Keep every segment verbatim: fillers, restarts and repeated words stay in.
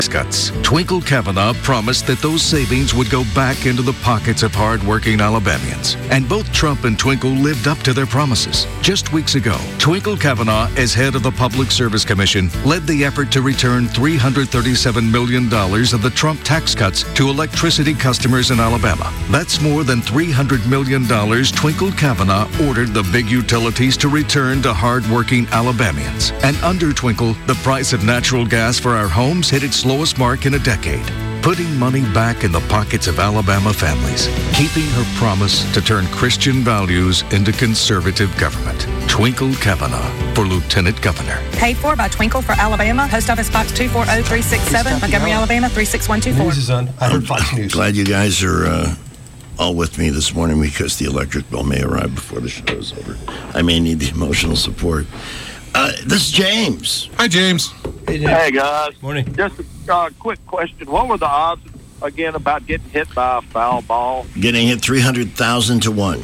cuts. Twinkle Kavanaugh promised that those savings would go back into the pockets of hard-working Alabamians. And both Trump and Twinkle lived up to their promises. Just weeks ago, Twinkle Kavanaugh, as head of the Public Service Commission, led the effort to return three hundred thirty-seven million dollars of the Trump tax cuts to electricity customers in Alabama. That's more than three hundred million dollars Twinkle Kavanaugh ordered the big utilities to return to hard-working Alabamians. And under Twinkle, the price of natural gas for our homes hit its lowest mark in a decade, putting money back in the pockets of Alabama families, keeping her promise to turn Christian values into conservative government. Twinkle Kavanaugh for Lieutenant Governor. Paid for by Twinkle for Alabama. Post Office Box two four zero three six seven, Montgomery, Alabama three six one two four. News is on. I heard Fox News. Glad you guys are uh, all with me this morning because the electric bill may arrive before the show is over. I may need the emotional support. Uh, this is James. Hi, James. Hey, James. Hey, guys. Morning. Just a uh, quick question. What were the odds, again, about getting hit by a foul ball? Getting hit three hundred thousand to one.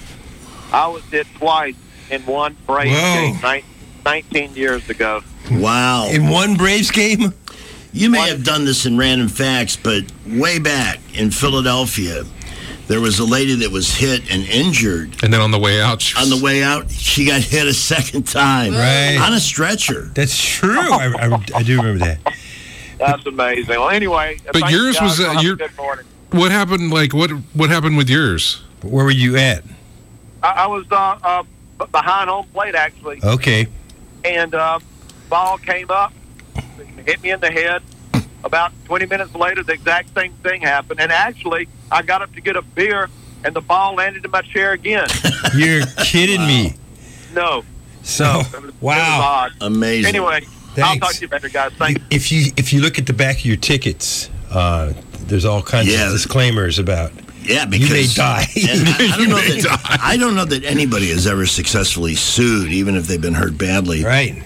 I was hit twice in one Braves Whoa. game ni- nineteen years ago. Wow. In one Braves game? You may have done this in Random Facts, but way back in Philadelphia, there was a lady that was hit and injured. And then on the way out, she was... On the way out, she got hit a second time. Right. On a stretcher. That's true. I, I, I do remember that. That's amazing. Well, anyway. But thank yours you guys. was, uh, Have a your- good morning. What happened, like, what what happened with yours? Where were you at? I, I was uh, uh, b- behind home plate, actually. Okay. And uh, ball came up, hit me in the head. About twenty minutes later, the exact same thing happened. And actually, I got up to get a beer, and the ball landed in my chair again. You're kidding Wow. me. No. So, It was, it wow. was odd. Amazing. Anyway, Thanks. I'll talk to you later, guys. Thanks. If you if you look at the back of your tickets, uh, there's all kinds Yeah. of disclaimers about Yeah, because you may die. And I, I don't You know may that die. I don't know that anybody has ever successfully sued, even if they've been hurt badly. Right.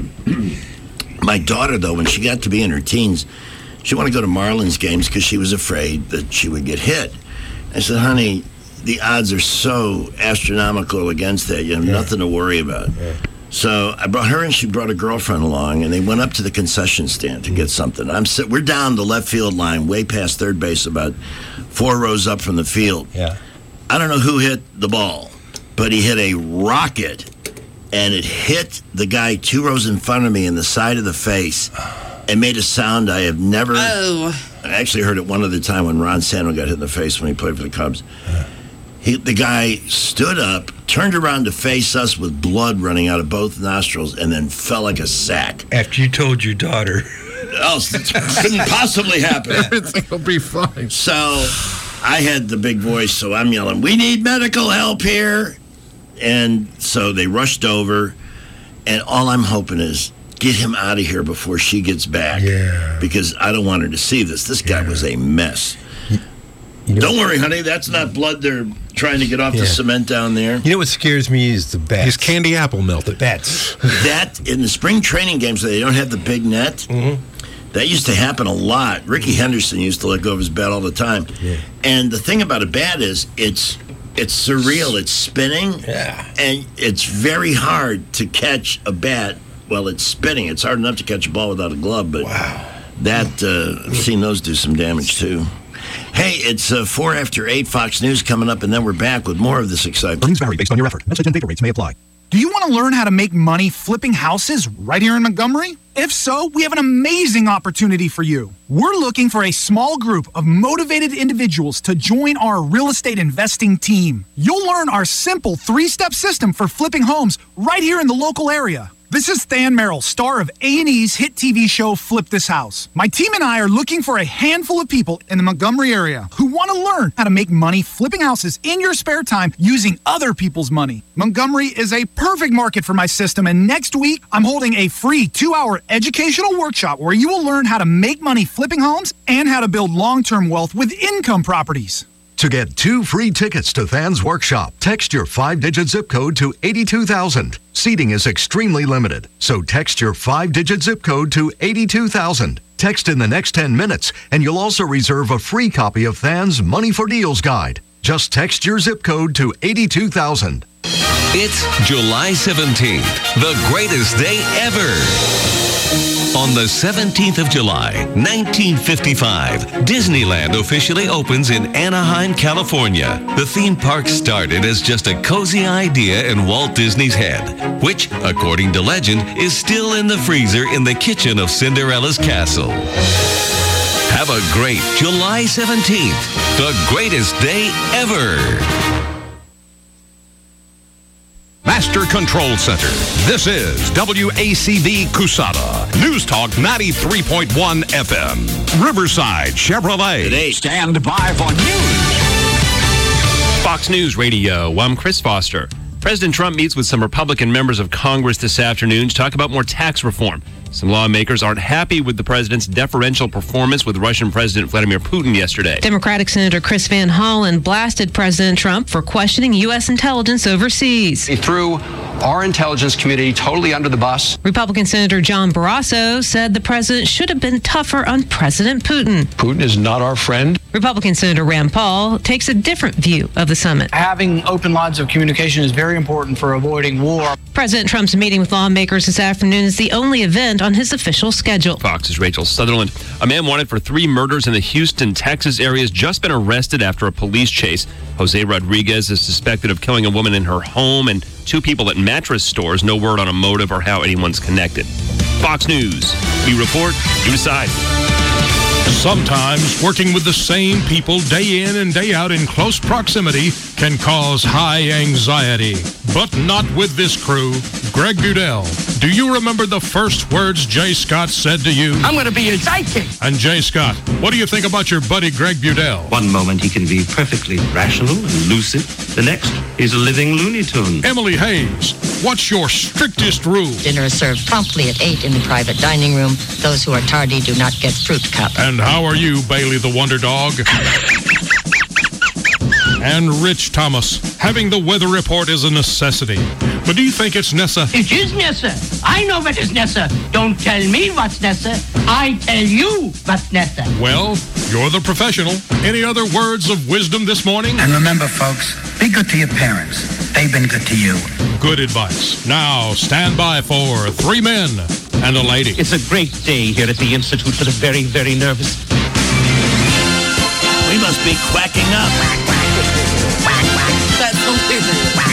My daughter, though, when she got to be in her teens, she wanted to go to Marlins games because she was afraid that she would get hit. I said, honey, the odds are so astronomical against that. You have Yeah. nothing to worry about. Yeah. So I brought her and she brought a girlfriend along, and they went up to the concession stand to get something. I'm sit- We're down the left field line, way past third base, about four rows up from the field. Yeah. I don't know who hit the ball, but he hit a rocket, and it hit the guy two rows in front of me in the side of the face and made a sound I have never... Oh. I actually heard it one other time when Ron Santo got hit in the face when he played for the Cubs. He, the guy stood up, turned around to face us with blood running out of both nostrils, and then fell like a sack. After you told your daughter. Else it couldn't possibly happen. Everything will be fine. So I had the big voice, so I'm yelling, we need medical help here. And so they rushed over, and all I'm hoping is get him out of here before she gets back. Yeah. Because I don't want her to see this. This guy Yeah. was a mess. You know, Don't worry, honey. That's not blood they're trying to get off Yeah. the cement down there. You know what scares me is the bats. His candy apple The melted. bats. That, in the spring training games where they don't have the big net, Mm-hmm. that used to happen a lot. Ricky Henderson used to let go of his bat all the time. Yeah. And the thing about a bat is it's it's surreal. It's spinning. Yeah. And it's very hard to catch a bat while it's spinning. It's hard enough to catch a ball without a glove, but Wow. that, uh, I've seen those do some damage too. Hey, it's uh, four after eight, Fox News coming up, and then we're back with more of this excitement. Earnings vary based on your effort. Message and data rates may apply. Do you want to learn how to make money flipping houses right here in Montgomery? If so, we have an amazing opportunity for you. We're looking for a small group of motivated individuals to join our real estate investing team. You'll learn our simple three-step system for flipping homes right here in the local area. This is Than Merrill, star of A and E's hit T V show Flip This House. My team and I are looking for a handful of people in the Montgomery area who want to learn how to make money flipping houses in your spare time using other people's money. Montgomery is a perfect market for my system, and next week I'm holding a free two-hour educational workshop where you will learn how to make money flipping homes and how to build long-term wealth with income properties. To get two free tickets to Than's workshop, text your five-digit zip code to eighty-two thousand. Seating is extremely limited, so text your five-digit zip code to eighty-two thousand. Text in the next ten minutes, and you'll also reserve a free copy of Than's Money for Deals Guide. Just text your zip code to eighty-two thousand. It's July seventeenth, the greatest day ever. On the seventeenth of July, nineteen fifty-five, Disneyland officially opens in Anaheim, California. The theme park started as just a cozy idea in Walt Disney's head, which, according to legend, is still in the freezer in the kitchen of Cinderella's castle. Have a great July seventeenth, the greatest day ever. Master Control Center. This is W A C V Cusada. News Talk ninety-three point one F M. Riverside Chevrolet. Today, stand by for news. Fox News Radio. I'm Chris Foster. President Trump meets with some Republican members of Congress this afternoon to talk about more tax reform. Some lawmakers aren't happy with the president's deferential performance with Russian President Vladimir Putin yesterday. Democratic Senator Chris Van Hollen blasted President Trump for questioning U S intelligence overseas. He threw our intelligence community totally under the bus. Republican Senator John Barrasso said the president should have been tougher on President Putin. Putin is not our friend. Republican Senator Rand Paul takes a different view of the summit. Having open lines of communication is very important for avoiding war. President Trump's meeting with lawmakers this afternoon is the only event on his official schedule. Fox's Rachel Sutherland. A man wanted for three murders in the Houston, Texas area has just been arrested after a police chase. Jose Rodriguez is suspected of killing a woman in her home and two people at mattress stores. No word on a motive or how anyone's connected. Fox News. We report, you decide. Sometimes working with the same people day in and day out in close proximity can cause high anxiety. But not with this crew. Greg Budell, do you remember the first words Jay Scott said to you? I'm going to be your sidekick. And Jay Scott, what do you think about your buddy Greg Budell? One moment he can be perfectly rational and lucid. The next, he's a living Looney Tune. Emily Hayes, what's your strictest rule? Dinner is served promptly at eight in the private dining room. Those who are tardy do not get fruit cup. And how are you, Bailey the Wonder Dog? And Rich Thomas, having the weather report is a necessity. But do you think it's Nessa? It is Nessa. I know what is Nessa. Don't tell me what's Nessa. I tell you what's Nessa. Well, you're the professional. Any other words of wisdom this morning? And remember, folks, be good to your parents. They've been good to you. Good advice. Now, stand by for Three Men and a Lady. It's a great day here at the Institute for the Very, Very Nervous. We must be quacking up. That's so weird.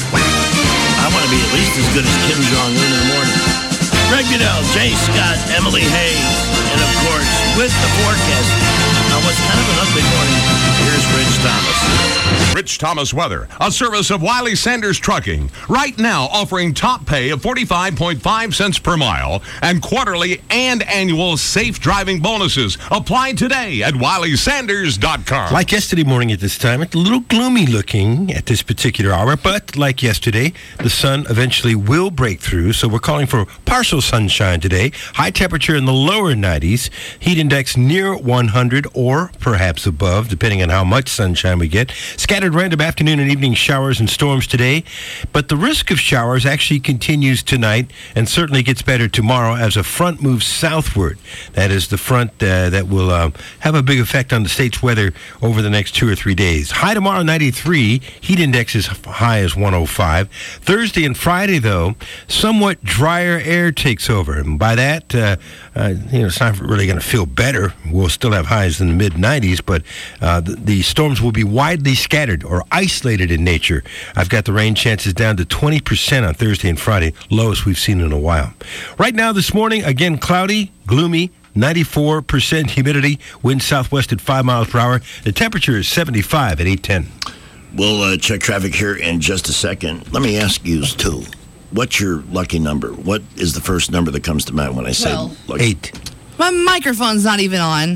I want to be at least as good as Kim Jong-un in the morning. Greg Budell, Jay Scott, Emily Hayes, and of course, with the forecast. Now, what's kind of an ugly morning, here's Rich Thomas. Rich Thomas Weather, a service of Wiley Sanders Trucking. Right now offering top pay of forty-five point five cents per mile and quarterly and annual safe driving bonuses. Apply today at wiley sanders dot com. Like yesterday morning at this time, it's a little gloomy looking at this particular hour, but like yesterday, the sun eventually will break through, so we're calling for partial sunshine today. High temperature in the lower nineties, heat index near one hundred or perhaps above, depending on how much sunshine we get. Scattered random afternoon and evening showers and storms today, but the risk of showers actually continues tonight and certainly gets better tomorrow as a front moves southward. That is the front uh, that will uh, have a big effect on the state's weather over the next two or three days. High tomorrow, ninety-three. Heat index is high as one oh five. Thursday and Friday, though, somewhat drier air takes over. And by that, uh, uh, you know, it's not really going to feel better. We'll still have highs in the mid nineties, but uh, the, the storms will be widely scattered or isolated in nature. I've got the rain chances down to twenty percent on Thursday and Friday, lowest we've seen in a while. Right now this morning, again, cloudy, gloomy, ninety-four percent humidity, wind southwest at five miles per hour. The temperature is seventy-five at eight ten. We'll uh, check traffic here in just a second. Let me ask you, too, what's your lucky number? What is the first number that comes to mind when I say well, lucky? Eight. My microphone's not even on.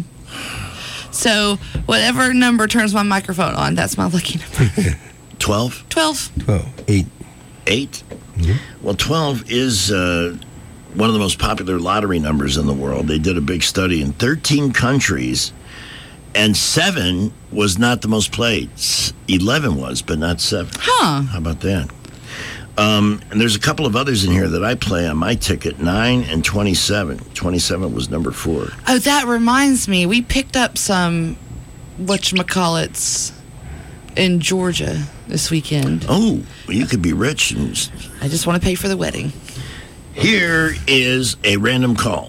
So whatever number turns my microphone on, that's my lucky number. Twelve? Twelve. Twelve. Eight. Eight? Mm-hmm. Well, twelve is uh, one of the most popular lottery numbers in the world. They did a big study in thirteen countries, and seven was not the most played. Eleven was, but not seven. Huh. How about that? Um, and there's a couple of others in here that I play on my ticket, nine and twenty-seven. twenty-seven was number four. Oh, that reminds me. We picked up some, whatchamacallits, in Georgia this weekend. Oh, well, you could be rich. And... I just want to pay for the wedding. Here is a random call.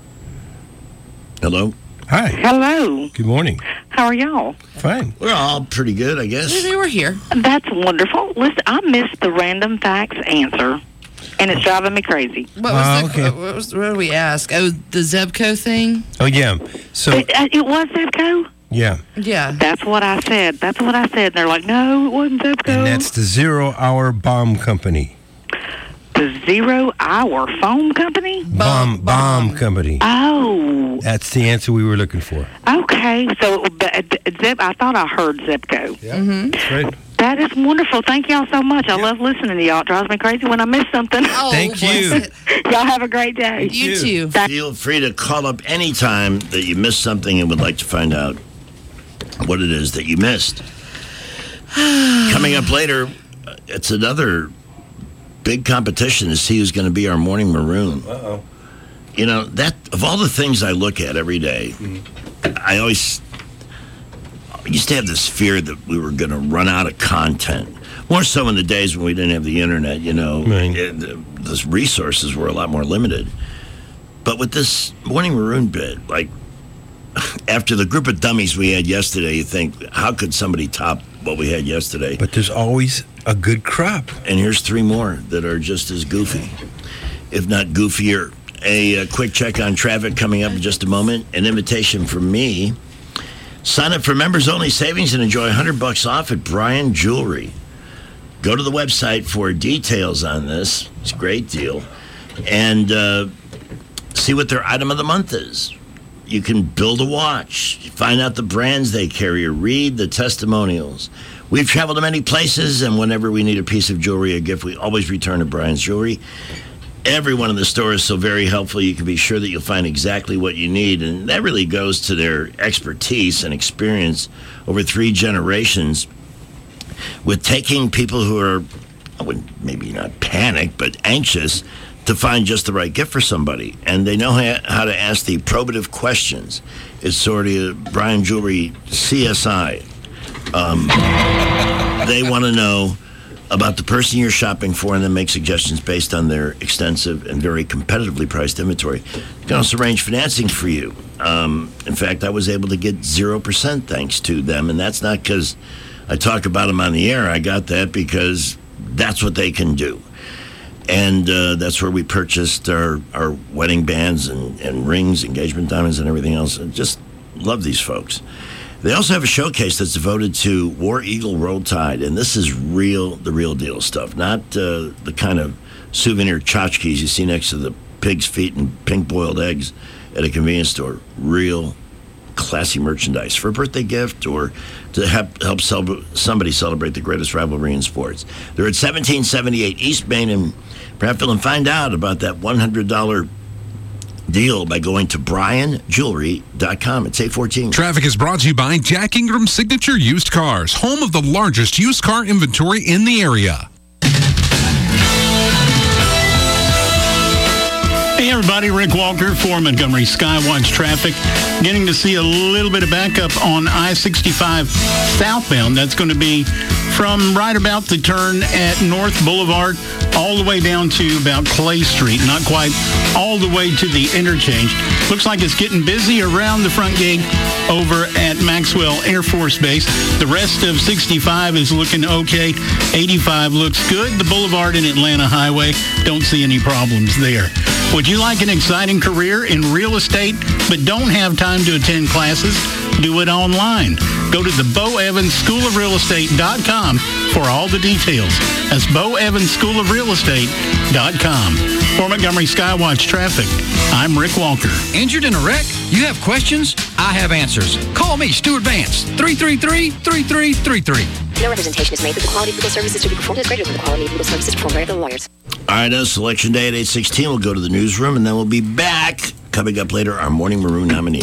Hello? Hi. Hello. Good morning. How are y'all? Fine. We're all pretty good, I guess. They were here. That's wonderful. Listen, I missed the random facts answer, and it's driving me crazy. What was Uh, the, okay. what, was, what did we ask? Oh, the Zebco thing? Oh, yeah. So, It, uh, it was Zebco? yeah. Yeah. That's what I said. That's what I said. And they're like, no, it wasn't Zebco. And that's the Zero Hour Bomb Company. The Zero Hour Foam Company? Bomb, bomb Company. Oh, That's the answer we were looking for. okay. So, but, uh, Zeb, I thought I heard Zebco. Yeah, Mm-hmm. that's right. That is wonderful. Thank y'all so much. I love listening to y'all. It drives me crazy when I miss something. Oh, Thank you. bless it. Y'all have a great day. You too. Feel free to call up anytime that you missed something and would like to find out what it is that you missed. Coming up later, it's another big competition to see who's going to be our morning maroon. Uh-oh. You know, that of all the things I look at every day, I always I used to have this fear that we were going to run out of content. More so in the days when we didn't have the internet, you know, Right. it, the, the resources were a lot more limited. But with this morning maroon bit, like after the group of dummies we had yesterday, you think, how could somebody top what we had yesterday? But there's always a good crop. And here's three more that are just as goofy, if not goofier. A, uh quick check on traffic coming up in just a moment. An invitation from me. Sign up for members only savings and enjoy one hundred bucks off at Bryan Jewelry. Go to the website for details on this. It's a great deal. And uh, see what their item of the month is. You can build a watch, find out the brands they carry, or read the testimonials. We've traveled to many places, and whenever we need a piece of jewelry, a gift, we always return to Bryan's Jewelry. Everyone in the store is so very helpful. You can be sure that you'll find exactly what you need, and that really goes to their expertise and experience over three generations with taking people who are, I wouldn't maybe not panic, but anxious to find just the right gift for somebody. And they know how, how to ask the probative questions. It's sort of Bryan Jewelry C S I. Um, they want to know about the person you're shopping for and then make suggestions based on their extensive and very competitively priced inventory. They can also arrange financing for you. Um, in fact, I was able to get zero percent thanks to them, and that's not because I talk about them on the air. I got that because that's what they can do. And uh, that's where we purchased our, our wedding bands and, and rings, engagement diamonds, and everything else. I just love these folks. They also have a showcase that's devoted to War Eagle Roll Tide, and this is real, the real deal stuff, not uh, the kind of souvenir tchotchkes you see next to the pig's feet and pink boiled eggs at a convenience store. Real classy merchandise for a birthday gift or to help, help cel- somebody celebrate the greatest rivalry in sports. They're at seventeen seventy-eight East Main in Prattville, and find out about that one hundred dollars deal by going to Bryan Jewelry dot com. It's eight fourteen. Traffic is brought to you by Jack Ingram Signature Used Cars, home of the largest used car inventory in the area. Hey everybody, Rick Walker for Montgomery Skywatch Traffic. Getting to see a little bit of backup on I sixty-five southbound. That's going to be from right about the turn at North Boulevard all the way down to about Clay Street. Not quite all the way to the interchange. Looks like it's getting busy around the front gate over at Maxwell Air Force Base. The rest of sixty-five is looking okay. eighty-five looks good. The Boulevard and Atlanta Highway, don't see any problems there. Would you like an exciting career in real estate but don't have time to attend classes? Do it online. Go to the Bo Evans School of Real Estate dot com for all the details. That's Bo Evans School of Real Estate dot com. For Montgomery Skywatch Traffic, I'm Rick Walker. Injured in a wreck? You have questions? I have answers. Call me, Stuart Vance, three three three, three three three three. No representation is made that the quality of legal services to be performed is greater than the quality of legal services performed by other lawyers. All right, uh, Selection Day at eight sixteen. We'll go to the newsroom, and then we'll be back. Coming up later, our Morning Maroon nominees.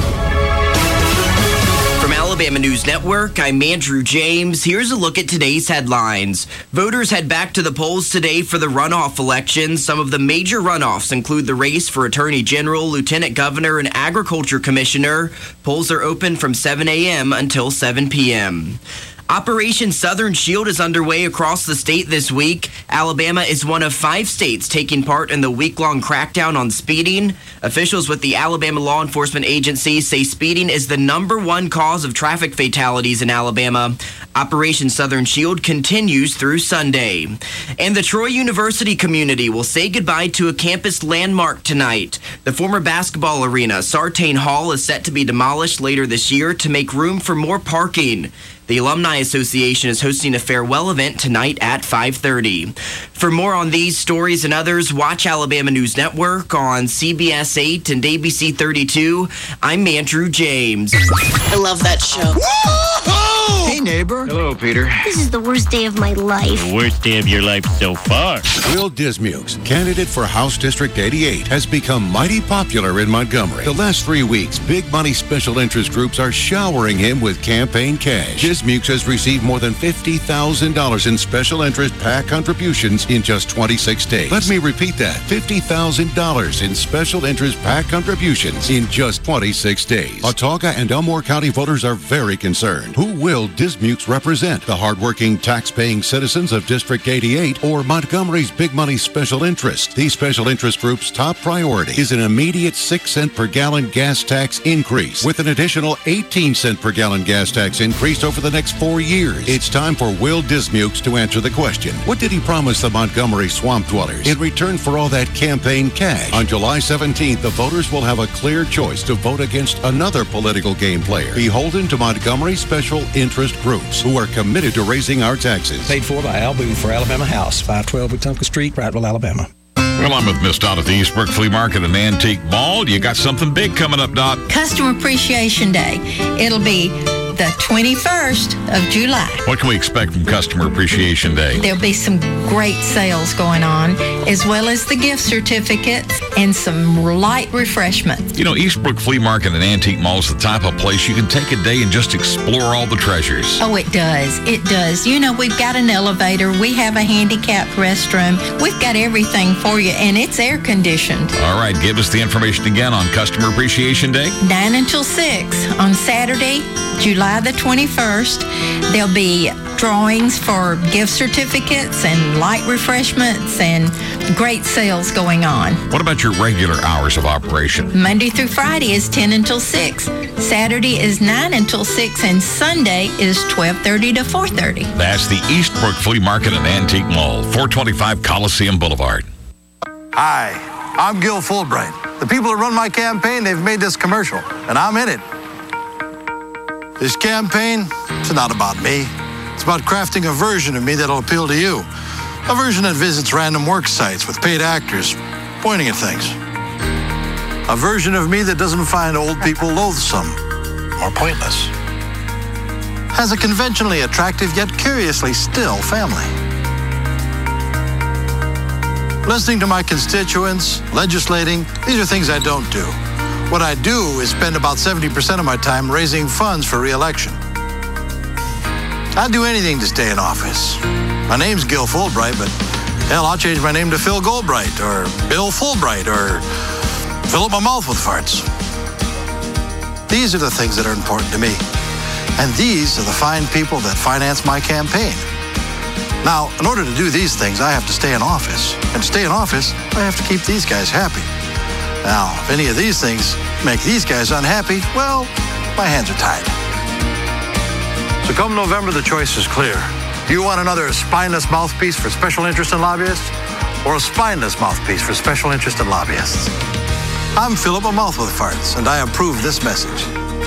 From Alabama News Network, I'm Andrew James. Here's a look at today's headlines. Voters head back to the polls today for the runoff elections. Some of the major runoffs include the race for Attorney General, Lieutenant Governor, and Agriculture Commissioner. Polls are open from seven a.m. until seven p.m. Operation Southern Shield is underway across the state this week. Alabama is one of five states taking part in the week-long crackdown on speeding. Officials with the Alabama Law Enforcement Agency say speeding is the number one cause of traffic fatalities in Alabama. Operation Southern Shield continues through Sunday. And the Troy University community will say goodbye to a campus landmark tonight. The former basketball arena, Sartain Hall, is set to be demolished later this year to make room for more parking. The Alumni Association is hosting a farewell event tonight at five thirty. For more on these stories and others, watch Alabama News Network on C B S eight and A B C thirty-two. I'm Andrew James. I love that show. Hey, neighbor. Hello, Peter. This is the worst day of my life. The worst day of your life so far. Will Dismukes, candidate for House District eighty-eight, has become mighty popular in Montgomery. The last three weeks, big money special interest groups are showering him with campaign cash. Dismukes has received more than fifty thousand dollars in special interest PAC contributions in just twenty-six days. Let me repeat that. fifty thousand dollars in special interest PAC contributions in just twenty-six days. Autauga and Elmore County voters are very concerned. Who will Dismukes represent? The hardworking, tax-paying citizens of District eighty-eight or Montgomery's big money special interest? These special interest groups' top priority is an immediate six cent per gallon gas tax increase with an additional eighteen cent per gallon gas tax increase over the next four years. It's time for Will Dismukes to answer the question. What did he promise the Montgomery swamp dwellers in return for all that campaign cash? On July seventeenth, the voters will have a clear choice to vote against another political game player beholden to Montgomery special interest groups who are committed to raising our taxes. Paid for by Al Boone for Alabama House, five twelve Wetumpka Street, Prattville, Alabama. Well, I'm with Miss Dot at the Eastbrook Flea Market and Antique Mall. You got something big coming up, Dot. Customer Appreciation Day. It'll be the twenty-first of July. What can we expect from Customer Appreciation Day? There'll be some great sales going on, as well as the gift certificates and some light refreshments. You know, Eastbrook Flea Market and Antique Mall is the type of place you can take a day and just explore all the treasures. Oh, it does. It does. You know, we've got an elevator. We have a handicapped restroom. We've got everything for you, and it's air conditioned. All right, give us the information again on Customer Appreciation Day. nine until six on Saturday, July the twenty-first. There'll be drawings for gift certificates and light refreshments and great sales going on. What about your regular hours of operation? Monday through Friday is ten until six. Saturday is nine until six, and Sunday is twelve thirty to four thirty. That's the Eastbrook Flea Market and Antique Mall, four twenty-five Coliseum Boulevard. Hi, I'm Gil Fulbright. The people that run my campaign, they've made this commercial, and I'm in it. This campaign, it's not about me. It's about crafting a version of me that'll appeal to you. A version that visits random work sites with paid actors pointing at things. A version of me that doesn't find old people loathsome or pointless. Has a conventionally attractive yet curiously still family. Listening to my constituents, legislating, these are things I don't do. What I do is spend about seventy percent of my time raising funds for re-election. I'd do anything to stay in office. My name's Gil Fulbright, but hell, I'll change my name to Phil Goldbright or Bill Fulbright or fill up my mouth with farts. These are the things that are important to me. And these are the fine people that finance my campaign. Now, in order to do these things, I have to stay in office. And to stay in office, I have to keep these guys happy. Now, if any of these things make these guys unhappy, well, my hands are tied. So come November, the choice is clear. Do you want another spineless mouthpiece for special interest and lobbyists, or a spineless mouthpiece for special interest and lobbyists? I'm Philip a Mouth with Farts, and I approve this message.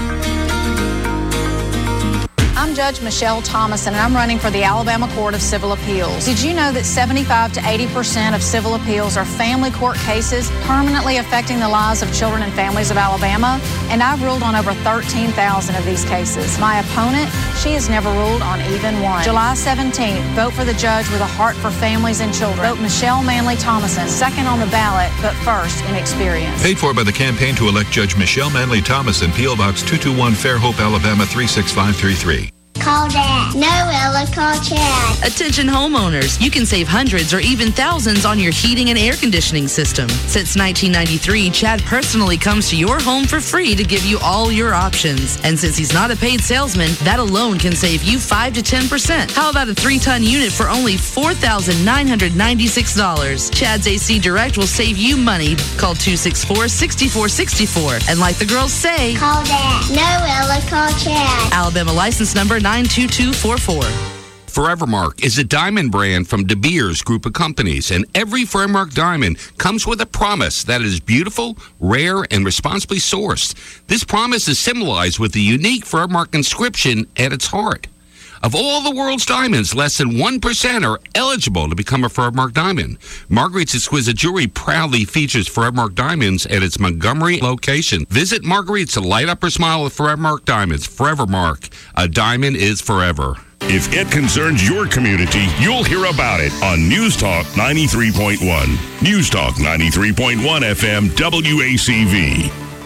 I'm Judge Michelle Thomason, and I'm running for the Alabama Court of Civil Appeals. Did you know that seventy-five to eighty percent of civil appeals are family court cases permanently affecting the lives of children and families of Alabama? And I've ruled on over thirteen thousand of these cases. My opponent, she has never ruled on even one. July seventeenth, vote for the judge with a heart for families and children. Vote Michelle Manley Thomason, second on the ballot, but first in experience. Paid for by the campaign to elect Judge Michelle Manley Thomason, P O Box two two one, Fairhope, Alabama three six five three three. Call Dad. No, Ella, call Chad. Attention homeowners, you can save hundreds or even thousands on your heating and air conditioning system. Since nineteen ninety-three, Chad personally comes to your home for free to give you all your options. And since he's not a paid salesman, that alone can save you five to ten percent. How about a three-ton unit for only four thousand nine hundred ninety-six dollars? Chad's A C Direct will save you money. Call two six four, six four six four. And like the girls say, call Dad. No, Ella, call Chad. Alabama license number nine two two four four. Forevermark is a diamond brand from De Beers Group of Companies, and every Forevermark diamond comes with a promise that it is beautiful, rare, and responsibly sourced. This promise is symbolized with the unique Forevermark inscription at its heart. Of all the world's diamonds, less than one percent are eligible to become a Forevermark diamond. Marguerite's Exquisite Jewelry proudly features Forevermark diamonds at its Montgomery location. Visit Marguerite's to light up her smile with Forevermark diamonds. Forevermark, a diamond is forever. If it concerns your community, you'll hear about it on News Talk ninety-three point one. News Talk ninety-three point one F M W A C V.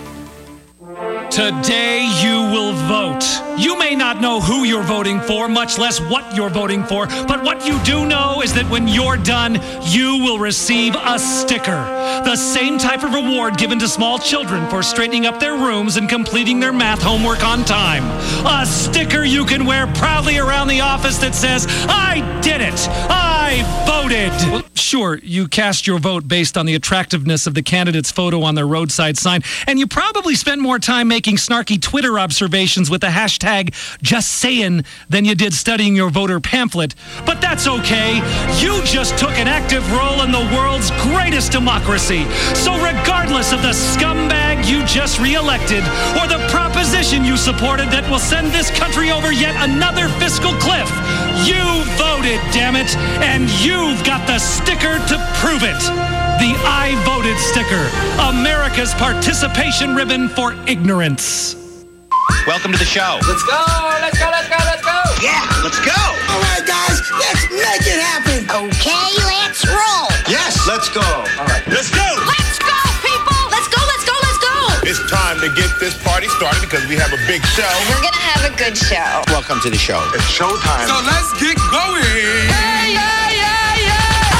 Today you will vote. You may not know who you're voting for, much less what you're voting for, but what you do know is that when you're done, you will receive a sticker. The same type of reward given to small children for straightening up their rooms and completing their math homework on time. A sticker you can wear proudly around the office that says, I did it! I voted! Well, sure, you cast your vote based on the attractiveness of the candidate's photo on their roadside sign, and you probably spent more time making snarky Twitter observations with the hashtag just saying than you did studying your voter pamphlet. But that's okay. You just took an active role in the world's greatest democracy. So regardless of the scumbag you just reelected or the proposition you supported that will send this country over yet another fiscal cliff, you voted, damn it, and you've got the sticker to prove it. The I voted sticker, America's participation ribbon for ignorance. Welcome to the show. Let's go, let's go, let's go, let's go. Yeah, let's go. All right, guys, let's make it happen. Okay, let's roll. Yes, let's go. All right, let's go. Let's go, people. Let's go, let's go, let's go. It's time to get this party started because we have a big show. We're going to have a good show. Welcome to the show. It's showtime. So let's get going. Hey, yeah, yeah, yeah.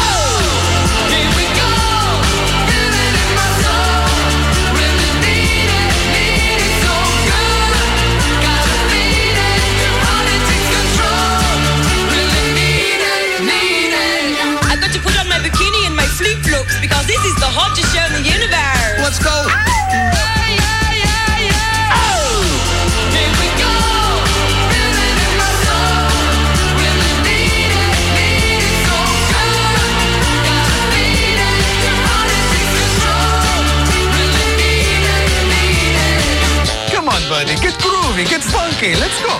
Flip-flops because this is the hottest show in the universe. Let's go. Ah, yeah, yeah, yeah. Oh, here we go. Feeling in my soul. Really need it, need it so good. Gotta need it. Your heart takes control. Really need it, need it. Come on, buddy. Get groovy. Get funky. Let's go.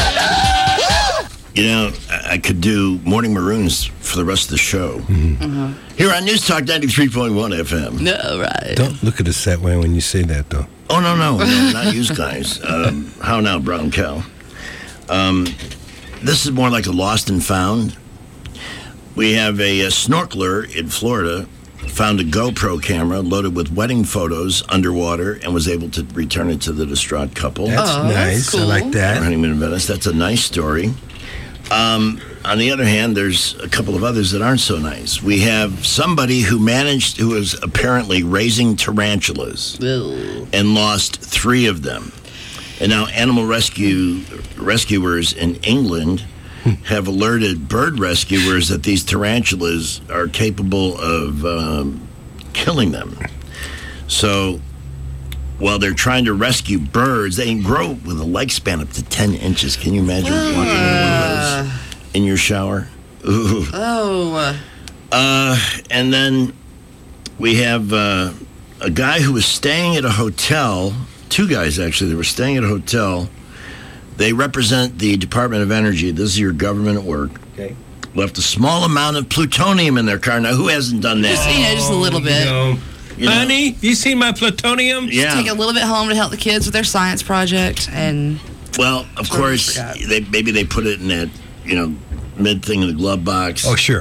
You know, I could do Morning Maroons for the rest of the show. Mm-hmm. Uh-huh. Here on News Talk ninety-three point one F M. No, right. Don't look at us that way when you say that, though. Oh, no, no, no not you guys. Um, how now, brown cow? Um, this is more like a lost and found. We have a, a snorkeler in Florida found a GoPro camera loaded with wedding photos underwater and was able to return it to the distraught couple. That's Oh, nice. that's cool. I like that. Our honeymoon in Venice. That's a nice story. Um, on the other hand, there's a couple of others that aren't so nice. We have somebody who managed, who was apparently raising tarantulas Ew. and lost three of them. And now animal rescue rescuers in England have alerted bird rescuers that these tarantulas are capable of um, killing them. So while they're trying to rescue birds, they can grow with a leg span up to ten inches. Can you imagine Uh. walking one of those in your shower? Ooh. Oh. Uh, and then we have uh, a guy who was staying at a hotel, two guys actually, that were staying at a hotel. They represent the Department of Energy. This is your government at work. Okay. Left a small amount of plutonium in their car. Now, who hasn't done that? Just, you know, just a little bit. You know, You know? honey, you seen my plutonium? Yeah. Take a little bit home to help the kids with their science project, and Well, of Sorry, course, forgot. they maybe they put it in that, you know, mid thing in the glove box. Oh, sure.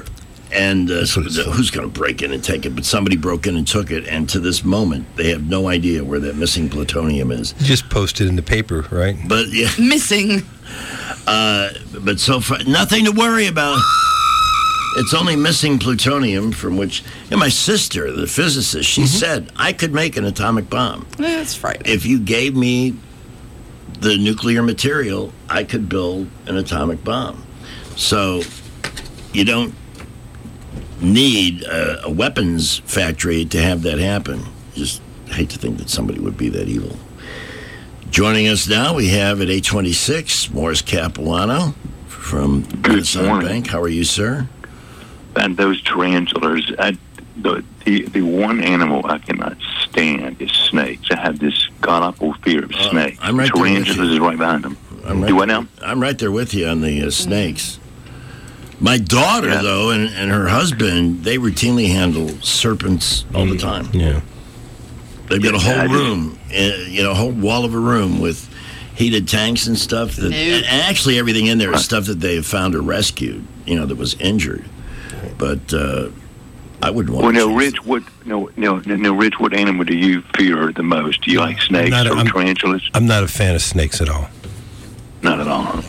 And uh, so who's going to break in and take it? But somebody broke in and took it, and to this moment, they have no idea where that missing plutonium is. Just posted in the paper, right? But yeah, Missing. uh, but so far, nothing to worry about. It's only missing plutonium, from which, you know, my sister, the physicist, she said I could make an atomic bomb. Yeah, that's frightening. If you gave me the nuclear material, I could build an atomic bomb. So you don't need a, a weapons factory to have that happen. Just hate to think that somebody would be that evil. Joining us now, we have at eight twenty-six, Morris Capuano from Renaissance Bank. How are you, sir? And those tarantulas, I, the, the the one animal I cannot stand is snakes. I have this god-awful fear of Uh, snakes. I'm right there with Tarantulas you. is right behind them. I'm right, Do I now? I'm right there with you on the uh, snakes. My daughter, Yeah. though, and, and her husband, they routinely handle serpents all the time. Yeah. They've got a Yeah, whole I just- room, uh, you know, a whole wall of a room with heated tanks and stuff. That, and actually, everything in there is stuff that they have found or rescued, you know, that was injured. But uh, I wouldn't want Well, to. no, Rich, what no, no, no, Rich, what animal do you fear the most? Do you like snakes not a- or I'm- tarantulas? I'm not a fan of snakes at all. Not at all.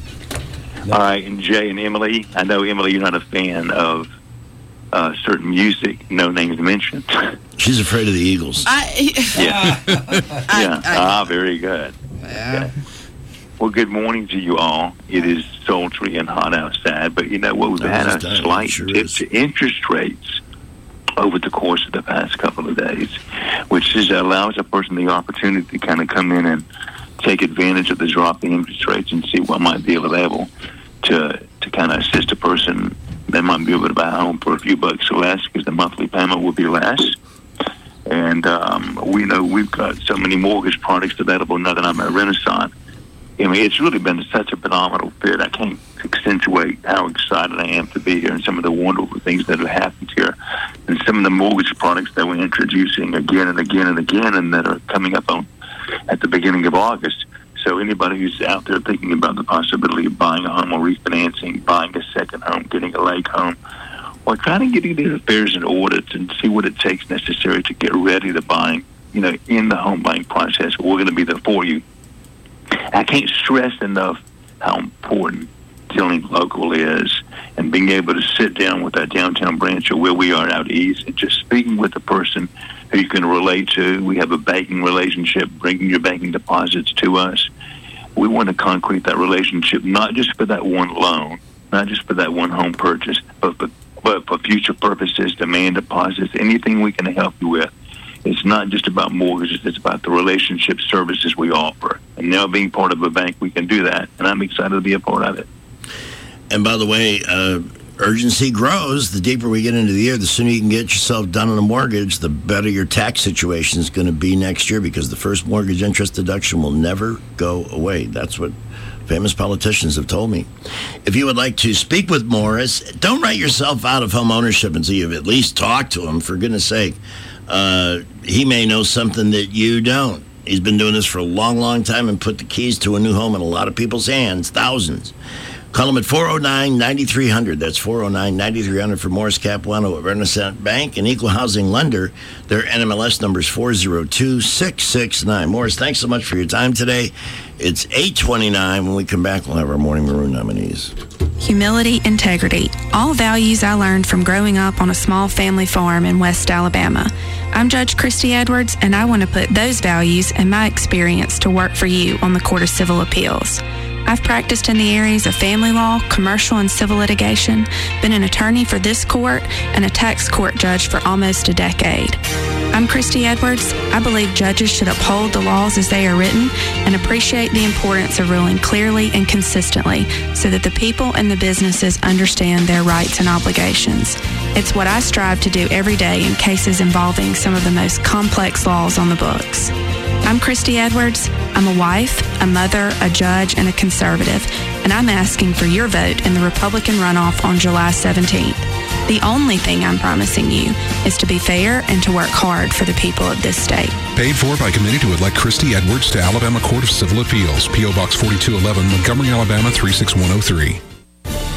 All right, and Jay and Emily, I know, Emily, you're not a fan of uh, certain music, no names mentioned. She's afraid of the Eagles. I, Yeah. I- yeah. I- ah, very good. Yeah. Well, good morning to you all. It is sultry and hot outside, but you know what? We've That had is a done. slight Sure dip is. to interest rates over the course of the past couple of days, which is allows a person the opportunity to kind of come in and take advantage of the drop in interest rates and see what might be available to to kind of assist a person that might be able to buy a home for a few bucks or less because the monthly payment will be less. And um, we know we've got so many mortgage products available now that I'm at Renaissance. I mean, it's really been such a phenomenal fit. I can't accentuate how excited I am to be here and some of the wonderful things that have happened here and some of the mortgage products that we're introducing again and again and again and that are coming up on at the beginning of August. So anybody who's out there thinking about the possibility of buying a home or refinancing, buying a second home, getting a lake home, or trying to get their affairs in order and see what it takes necessary to get ready to buying, you know, in the home buying process, we're going to be there for you. I can't stress enough how important dealing local is and being able to sit down with that downtown branch or where we are out east and just speaking with the person who you can relate to. We have a banking relationship, bringing your banking deposits to us. We want to concrete that relationship, not just for that one loan, not just for that one home purchase, but for, but for future purposes, demand deposits, anything we can help you with. It's not just about mortgages, it's about the relationship services we offer. And now being part of a bank, we can do that. And I'm excited to be a part of it. And by the way, uh, urgency grows. The deeper we get into the year, the sooner you can get yourself done on a mortgage, the better your tax situation is going to be next year because the first mortgage interest deduction will never go away. That's what famous politicians have told me. If you would like to speak with Morris, don't write yourself out of home ownership until you've at least talked to him, for goodness sake. Uh, he may know something that you don't. He's been doing this for a long, long time and put the keys to a new home in a lot of people's hands, thousands. Call him at four oh nine, nine three hundred. That's four oh nine, nine three hundred for Morris Capuano at Renaissance Bank, an equal housing lender. Their N M L S number is four oh two, six six nine. Morris, thanks so much for your time today. It's eight twenty-nine. When we come back, we'll have our Morning Maroon nominees. Humility, integrity, all values I learned from growing up on a small family farm in West Alabama. I'm Judge Christy Edwards, and I want to put those values and my experience to work for you on the Court of Civil Appeals. I've practiced in the areas of family law, commercial and civil litigation, been an attorney for this court, and a tax court judge for almost a decade. I'm Christy Edwards. I believe judges should uphold the laws as they are written and appreciate the importance of ruling clearly and consistently so that the people and the businesses understand their rights and obligations. It's what I strive to do every day in cases involving some of the most complex laws on the books. I'm Christy Edwards. I'm a wife, a mother, a judge, and a conservative, and I'm asking for your vote in the Republican runoff on July seventeenth. The only thing I'm promising you is to be fair and to work hard for the people of this state. Paid for by committee to elect Christy Edwards to Alabama Court of Civil Appeals, P O. Box forty-two eleven, Montgomery, Alabama three six one oh three.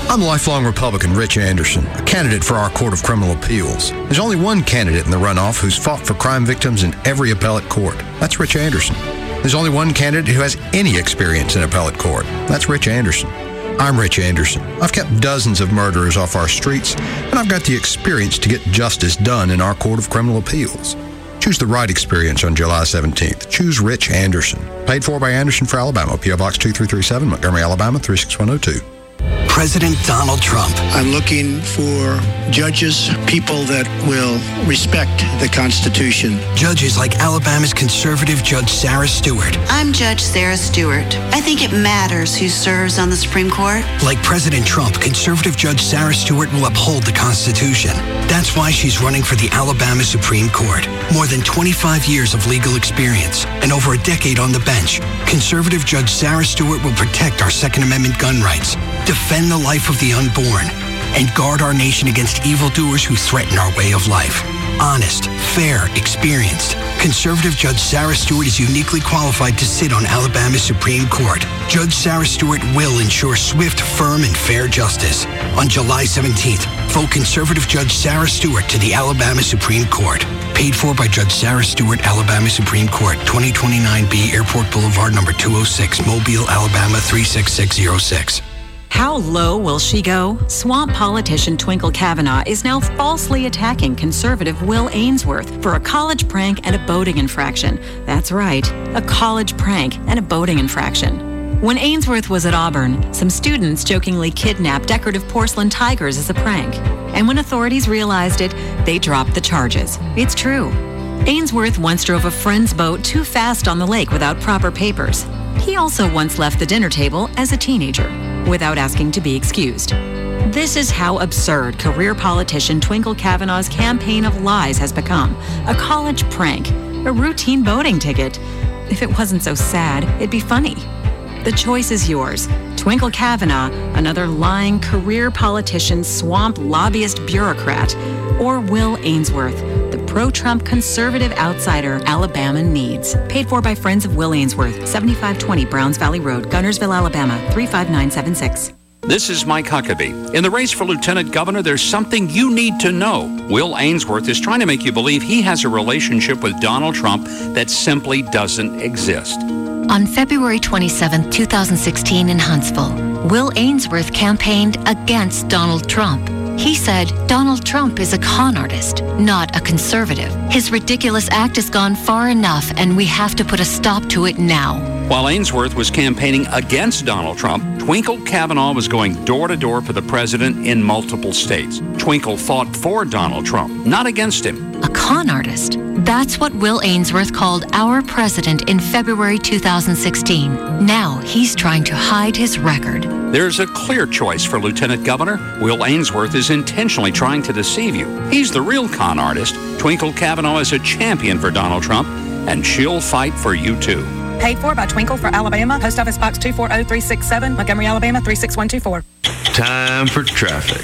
I'm lifelong Republican Rich Anderson, a candidate for our Court of Criminal Appeals. There's only one candidate in the runoff who's fought for crime victims in every appellate court. That's Rich Anderson. There's only one candidate who has any experience in appellate court. That's Rich Anderson. I'm Rich Anderson. I've kept dozens of murderers off our streets, and I've got the experience to get justice done in our Court of Criminal Appeals. Choose the right experience on July seventeenth. Choose Rich Anderson. Paid for by Anderson for Alabama. P O Box two three three seven, Montgomery, Alabama three six one zero two. President Donald Trump. I'm looking for judges, people that will respect the Constitution. Judges like Alabama's conservative Judge Sarah Stewart. I'm Judge Sarah Stewart. I think it matters who serves on the Supreme Court. Like President Trump, conservative Judge Sarah Stewart will uphold the Constitution. That's why she's running for the Alabama Supreme Court. More than twenty-five years of legal experience and over a decade on the bench, conservative Judge Sarah Stewart will protect our Second Amendment gun rights, defend the life of the unborn, and guard our nation against evildoers who threaten our way of life. Honest, fair, experienced. Conservative Judge Sarah Stewart is uniquely qualified to sit on Alabama's Supreme Court. Judge Sarah Stewart will ensure swift, firm, and fair justice. On July seventeenth, vote conservative Judge Sarah Stewart to the Alabama Supreme Court. Paid for by Judge Sarah Stewart, Alabama Supreme Court, twenty twenty-nine B Airport Boulevard, number two oh six, Mobile, Alabama three six six zero six. How low will she go? Swamp politician Twinkle Kavanaugh is now falsely attacking conservative Will Ainsworth for a college prank and a boating infraction. That's right, a college prank and a boating infraction. When Ainsworth was at Auburn, some students jokingly kidnapped decorative porcelain tigers as a prank. And when authorities realized it, they dropped the charges. It's true. Ainsworth once drove a friend's boat too fast on the lake without proper papers. He also once left the dinner table as a teenager without asking to be excused. This is how absurd career politician Twinkle Kavanaugh's campaign of lies has become. A college prank, a routine boating ticket. If it wasn't so sad, it'd be funny. The choice is yours. Twinkle Kavanaugh, another lying career politician, swamp lobbyist bureaucrat, or Will Ainsworth, the pro-Trump conservative outsider Alabama needs. Paid for by Friends of Will Ainsworth, seventy-five twenty Browns Valley Road, Gunnersville, Alabama, three five nine seven six. This is Mike Huckabee. In the race for lieutenant governor, there's something you need to know. Will Ainsworth is trying to make you believe he has a relationship with Donald Trump that simply doesn't exist. On February twenty-seventh, twenty sixteen in Huntsville, Will Ainsworth campaigned against Donald Trump. He said Donald Trump is a con artist, not a conservative. His ridiculous act has gone far enough, and we have to put a stop to it now. While Ainsworth was campaigning against Donald Trump, Twinkle Kavanaugh was going door-to-door for the president in multiple states. Twinkle fought for Donald Trump, not against him. A con artist? That's what Will Ainsworth called our president in February two thousand sixteen. Now he's trying to hide his record. There's a clear choice for lieutenant governor. Will Ainsworth is intentionally trying to deceive you. He's the real con artist. Twinkle Kavanaugh is a champion for Donald Trump, and she'll fight for you too. Paid for by Twinkle for Alabama. Post Office Box two four zero three six seven, Montgomery, Alabama three six one two four. Time for traffic.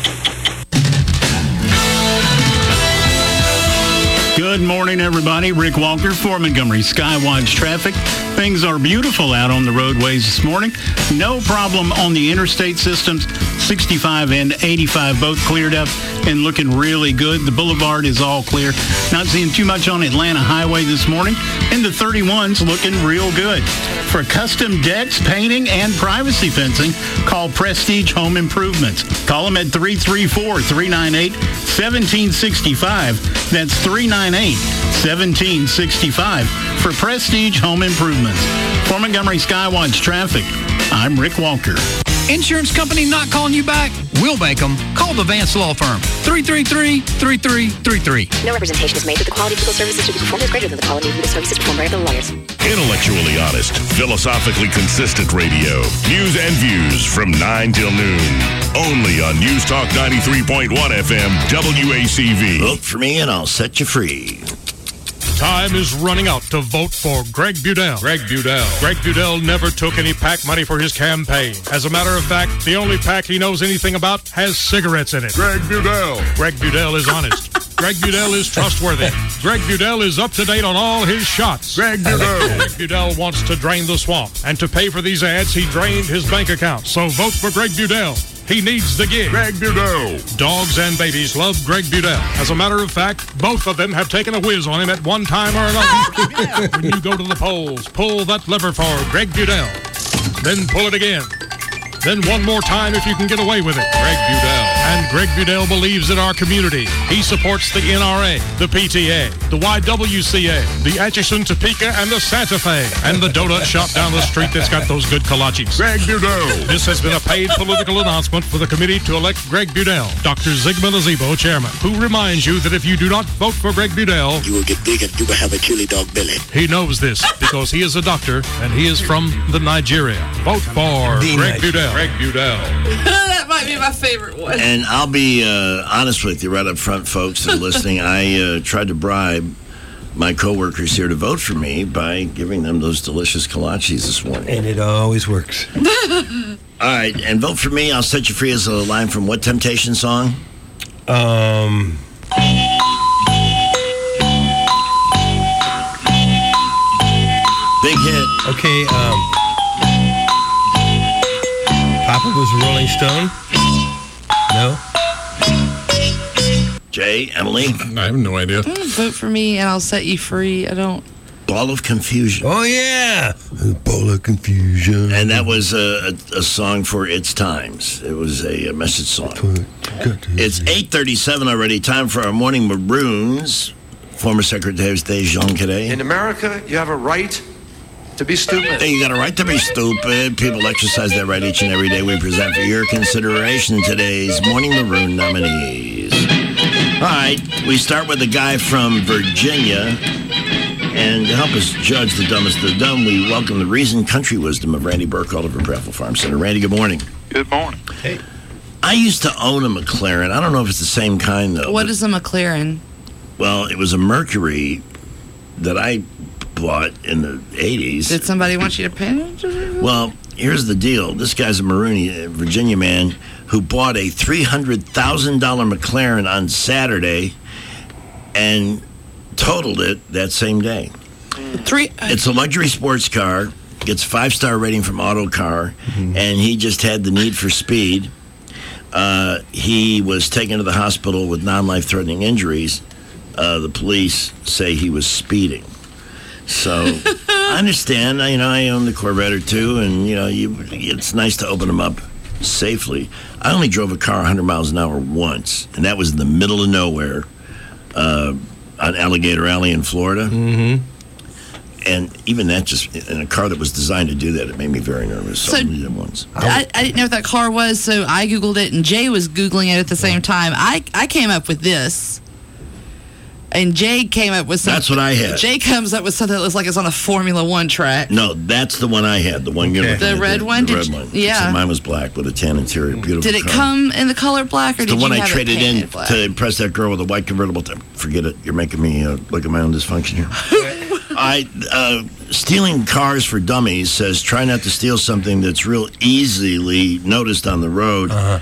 Good morning, everybody. Rick Walker for Montgomery Skywatch Traffic. Things are beautiful out on the roadways this morning. No problem on the interstate systems. sixty-five and eighty-five both cleared up and looking really good. The boulevard is all clear. Not seeing too much on Atlanta Highway this morning. And the thirty-one's looking real good. For custom decks, painting, and privacy fencing, call Prestige Home Improvements. Call them at three three four, three nine eight, one seven six five. That's three nine eight, one seven six five for Prestige Home Improvements. For Montgomery Skywatch Traffic, I'm Rick Walker. Insurance company not calling you back? We'll make them. Call the Vance Law Firm. three three three, three three three three. No representation is made that the quality of legal services to be performed is greater than the quality of legal services performed by other lawyers. Intellectually honest, philosophically consistent radio. News and views from nine till noon. Only on News Talk ninety-three point one F M W A C V. Vote for me and I'll set you free. Time is running out to vote for Greg Budell. Greg Budell. Greg Budell never took any PAC money for his campaign. As a matter of fact, the only PAC he knows anything about has cigarettes in it. Greg Budell. Greg Budell is honest. Greg Budell is trustworthy. Greg Budell is up to date on all his shots. Greg Budell. Greg Budell wants to drain the swamp. And to pay for these ads, he drained his bank account. So vote for Greg Budell. He needs the gig. Greg Budell. Dogs and babies love Greg Budell. As a matter of fact, both of them have taken a whiz on him at one time or another. When you go to the polls, pull that lever for Greg Budell. Then pull it again. Then one more time if you can get away with it. Greg Budell. And Greg Budell believes in our community. He supports the N R A, the P T A, the Y W C A, the Atchison, Topeka, and the Santa Fe, and the donut shop down the street that's got those good kolaches. Greg Budell. This has been a paid political announcement for the committee to elect Greg Budell. Doctor Zygmunt Azebo, chairman, who reminds you that if you do not vote for Greg Budell, you will get big and you will have a chili dog belly. He knows this because he is a doctor and he is from the Nigeria. Vote for Be Greg nice. Budell. Greg Budell. That might be my favorite one. And I'll be uh, honest with you right up front, folks, and listening. I uh, tried to bribe my coworkers here to vote for me by giving them those delicious kolaches this morning. And it always works. All right, and vote for me. I'll set you free as a line from what Temptation song? Um... Big hit. Okay, um... Papa was a Rolling Stone? No? Jay, Emily? I have no idea. Vote for me and I'll set you free. I don't. Ball of Confusion. Oh, yeah. Ball of Confusion. And that was a, a, a song for its times. It was a, a message song. It's eight thirty-seven already. Time for our morning maroons. Former Secretary of State Jean Cadet. In America, you have a right to be stupid. Hey, you got a right to be stupid. People exercise that right each and every day. We present for your consideration today's Morning Maroon nominees. All right, we start with a guy from Virginia. And to help us judge the dumbest of the dumb, we welcome the reasoned country wisdom of Randy Burkhalter from Bradford Farm Center. Randy, good morning. Good morning. Hey. I used to own a McLaren. I don't know if it's the same kind, though. What is a McLaren? Well, it was a Mercury that I bought in the eighties. Did somebody want you to pay it? Well, here's the deal. This guy's a Maroon, a Virginia man, who bought a three hundred thousand dollars McLaren on Saturday and totaled it that same day. Three. It's a luxury sports car, gets five-star rating from Autocar, Mm-hmm. and he just had the need for speed. Uh, he was taken to the hospital with non-life-threatening injuries. Uh, the police say he was speeding. So I understand. You know, I own the Corvette or two, and you know, you, it's nice to open them up safely. I only drove a car one hundred miles an hour once, and that was in the middle of nowhere uh, on Alligator Alley in Florida. Mm-hmm. And even that, just in a car that was designed to do that, it made me very nervous. So, So- I only did it once. I, I didn't know what that car was, so I Googled it, and Jay was Googling it at the same time. I, I came up with this. And Jay came up with something. That's what I had. Jay comes up with something that looks like it's on a Formula One track. No, that's the one I had. The one you're Okay. looking The at, red one? The Did red you- one. yeah. So mine was black with a tan interior. Beautiful. Did it car. come in the color black, or It's did the one you I have traded it in painted black? to impress that girl with a white convertible. T- Forget it. You're making me uh, look at my own dysfunction here. I uh, stealing cars for dummies says try not to steal something that's real easily noticed on the road. Uh-huh.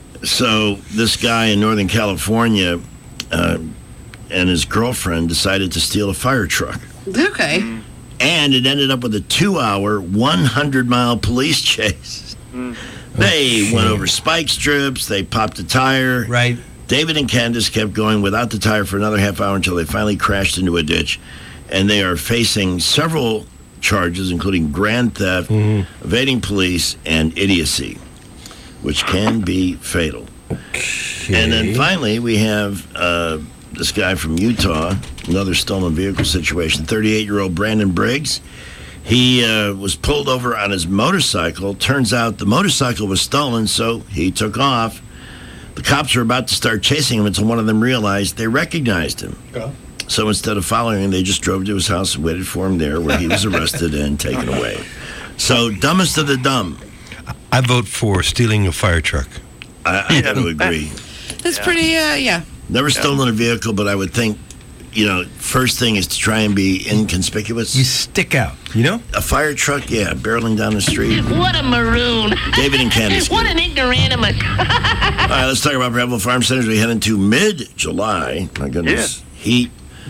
So this guy in Northern California uh, and his girlfriend decided to steal a fire truck. Okay. And it ended up with a two-hour, one hundred mile police chase. They went over spike strips. They popped a tire. Right. David and Candace kept going without the tire for another half hour until they finally crashed into a ditch. And they are facing several charges, including grand theft, evading police, and idiocy, which can be fatal. And then finally, we have uh, this guy from Utah, another stolen vehicle situation, thirty-eight-year-old Brandon Briggs. He uh, was pulled over on his motorcycle. Turns out the motorcycle was stolen, so he took off. The cops were about to start chasing him until one of them realized they recognized him. So instead of following him, they just drove to his house and waited for him there, where he was arrested and taken away. So, dumbest of the dumb. I vote for stealing a fire truck. I, I have to agree. It's pretty, uh, yeah. Never stolen a vehicle, but I would think, you know, first thing is to try and be inconspicuous. You stick out, you know? A fire truck, yeah, barreling down the street. What a maroon. David and Candace. What an ignoramus. All right, let's talk about Breville Farm Centers. We head into mid-July. My goodness. Heat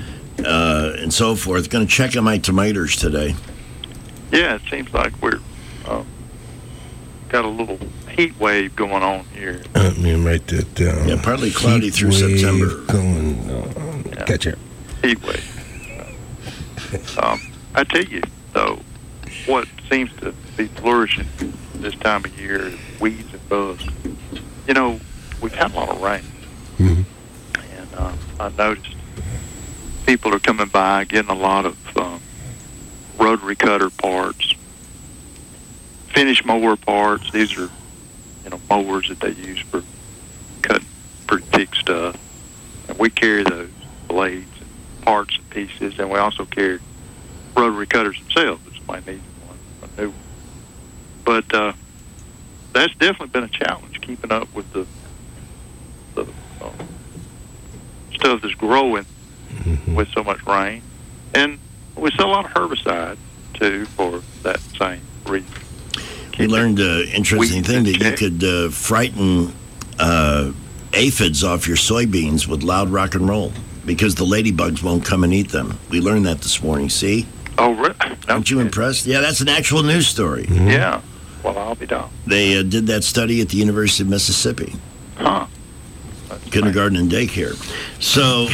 uh, and so forth. Going to check on my tomatoes today. Yeah, it seems like we're uh, got a little heat wave going on here. Let me write that down. Yeah, partly cloudy Heat through wave September. Going on. Yeah. Gotcha. Heat wave. Um, I tell you, though, what seems to be flourishing this time of year is weeds and bugs. You know, we've had a lot of rain. Mm-hmm. And uh, I noticed people are coming by getting a lot of um, rotary cutter parts, finish mower parts. These are, you know, mowers that they use for cutting pretty thick stuff. And we carry those blades and parts and pieces, and we also carry rotary cutters themselves if somebody needs one, a new one. But uh, that's definitely been a challenge, keeping up with the, the uh, stuff that's growing mm-hmm. with so much rain. And we sell a lot of herbicide, too, for that same reason. We learned an interesting thing that you could uh, frighten uh, aphids off your soybeans with loud rock and roll because the ladybugs won't come and eat them. We learned that this morning, see? Oh, really? Aren't you impressed? Yeah, that's an actual news story. Mm-hmm. Yeah. Well, I'll be down. They uh, did that study at the University of Mississippi. Huh. Kindergarten and daycare. So...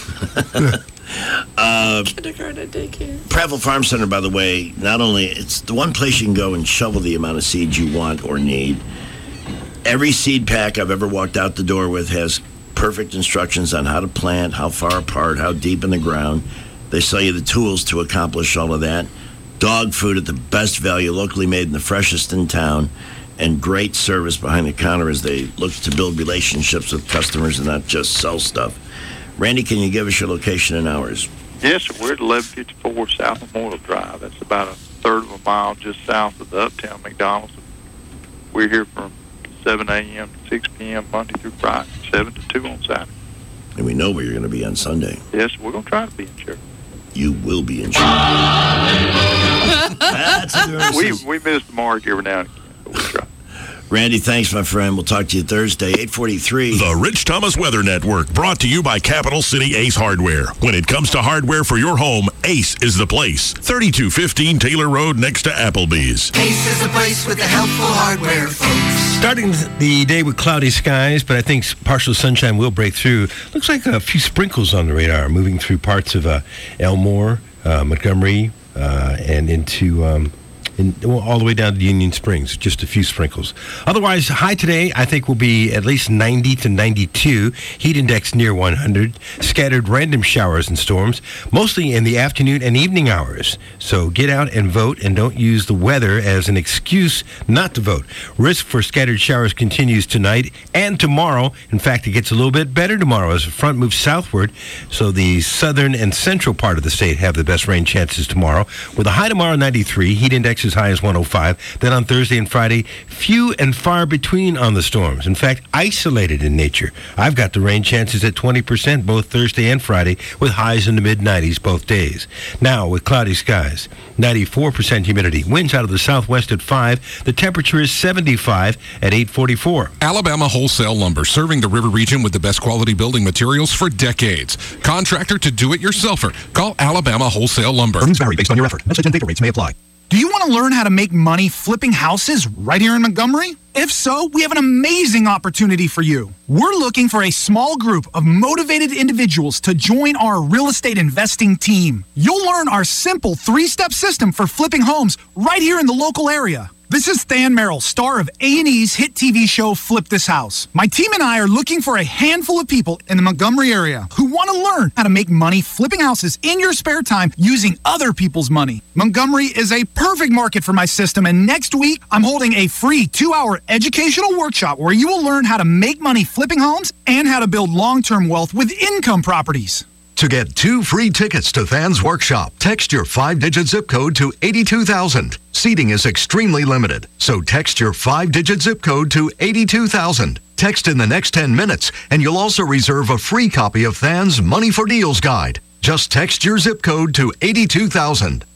Uh, Kindergarten daycare. Prattville Farm Center, by the way, not only it's the one place you can go and shovel the amount of seeds you want or need. Every seed pack I've ever walked out the door with has perfect instructions on how to plant, how far apart, how deep in the ground. They sell you the tools to accomplish all of that. Dog food at the best value, locally made and the freshest in town, and great service behind the counter as they look to build relationships with customers and not just sell stuff. Randy, can you give us your location and hours? Yes, sir. We're at eleven fifty-four South Memorial Drive. That's about a third of a mile just south of the Uptown McDonald's. We're here from seven a.m. to six p.m. Monday through Friday, seven to two on Saturday. And we know where you're going to be on Sunday. Yes, we're going to try to be in church. You will be in church. That's we, we miss the mark every now and again, but we'll try. Randy, thanks, my friend. We'll talk to you Thursday, eight forty-three. The Rich Thomas Weather Network, brought to you by Capital City Ace Hardware. When it comes to hardware for your home, Ace is the place. thirty-two fifteen Taylor Road next to Applebee's. Ace is the place with the helpful hardware, folks. Starting the day with cloudy skies, but I think partial sunshine will break through. Looks like a few sprinkles on the radar, moving through parts of uh, Elmore, uh, Montgomery, uh, and into... Um, In, well, all the way down to Union Springs, just a few sprinkles. Otherwise, high today, I think, will be at least ninety to ninety-two. Heat index near one hundred. Scattered random showers and storms, mostly in the afternoon and evening hours. So get out and vote, and don't use the weather as an excuse not to vote. Risk for scattered showers continues tonight and tomorrow. In fact, it gets a little bit better tomorrow as the front moves southward. So the southern and central part of the state have the best rain chances tomorrow. With a high tomorrow, ninety-three. Heat index as high as one oh five. Then on Thursday and Friday, few and far between on the storms. In fact, isolated in nature. I've got the rain chances at twenty percent both Thursday and Friday, with highs in the mid nineties both days. Now, with cloudy skies, ninety-four percent humidity. Winds out of the southwest at five. The temperature is seventy-five at eight forty-four. Alabama Wholesale Lumber, serving the river region with the best quality building materials for decades. Contractor to do-it-yourselfer. Call Alabama Wholesale Lumber. Earnings vary based on your effort. Message and data rates may apply. Do you want to learn how to make money flipping houses right here in Montgomery? If so, we have an amazing opportunity for you. We're looking for a small group of motivated individuals to join our real estate investing team. You'll learn our simple three-step system for flipping homes right here in the local area. This is Than Merrill, star of A and E's hit T V show Flip This House. My team and I are looking for a handful of people in the Montgomery area who want to learn how to make money flipping houses in your spare time using other people's money. Montgomery is a perfect market for my system, and next week I'm holding a free two-hour educational workshop where you will learn how to make money flipping homes and how to build long-term wealth with income properties. To get two free tickets to Than's workshop, text your five-digit zip code to eighty-two thousand. Seating is extremely limited, so text your five-digit zip code to eighty-two thousand. Text in the next ten minutes, and you'll also reserve a free copy of Than's Money for Deals guide. Just text your zip code to eighty-two thousand.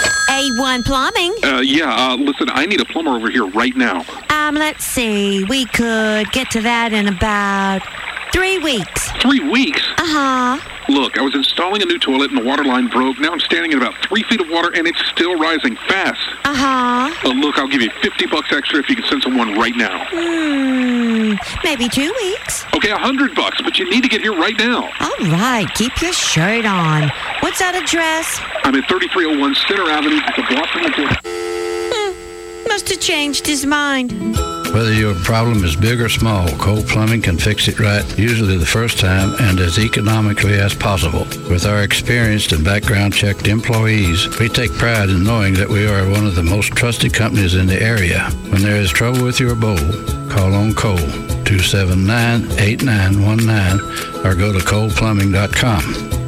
A one Plumbing. Uh, yeah, uh, listen, I need a plumber over here right now. Um, let's see. We could get to that in about Three weeks. Three weeks? Uh-huh. Look, I was installing a new toilet and the water line broke. Now I'm standing in about three feet of water and it's still rising fast. Uh-huh. Oh, look, I'll give you fifty bucks extra if you can send someone right now. Hmm, maybe two weeks. Okay, a hundred bucks, but you need to get here right now. All right, keep your shirt on. What's that address? I'm at thirty-three oh one Center Avenue, just a block from the door. Hmm, must have changed his mind. Whether your problem is big or small, Cole Plumbing can fix it right, usually the first time and as economically as possible. With our experienced and background-checked employees, we take pride in knowing that we are one of the most trusted companies in the area. When there is trouble with your bowl, call on Cole, two seven nine, eight nine one nine, or go to cole plumbing dot com.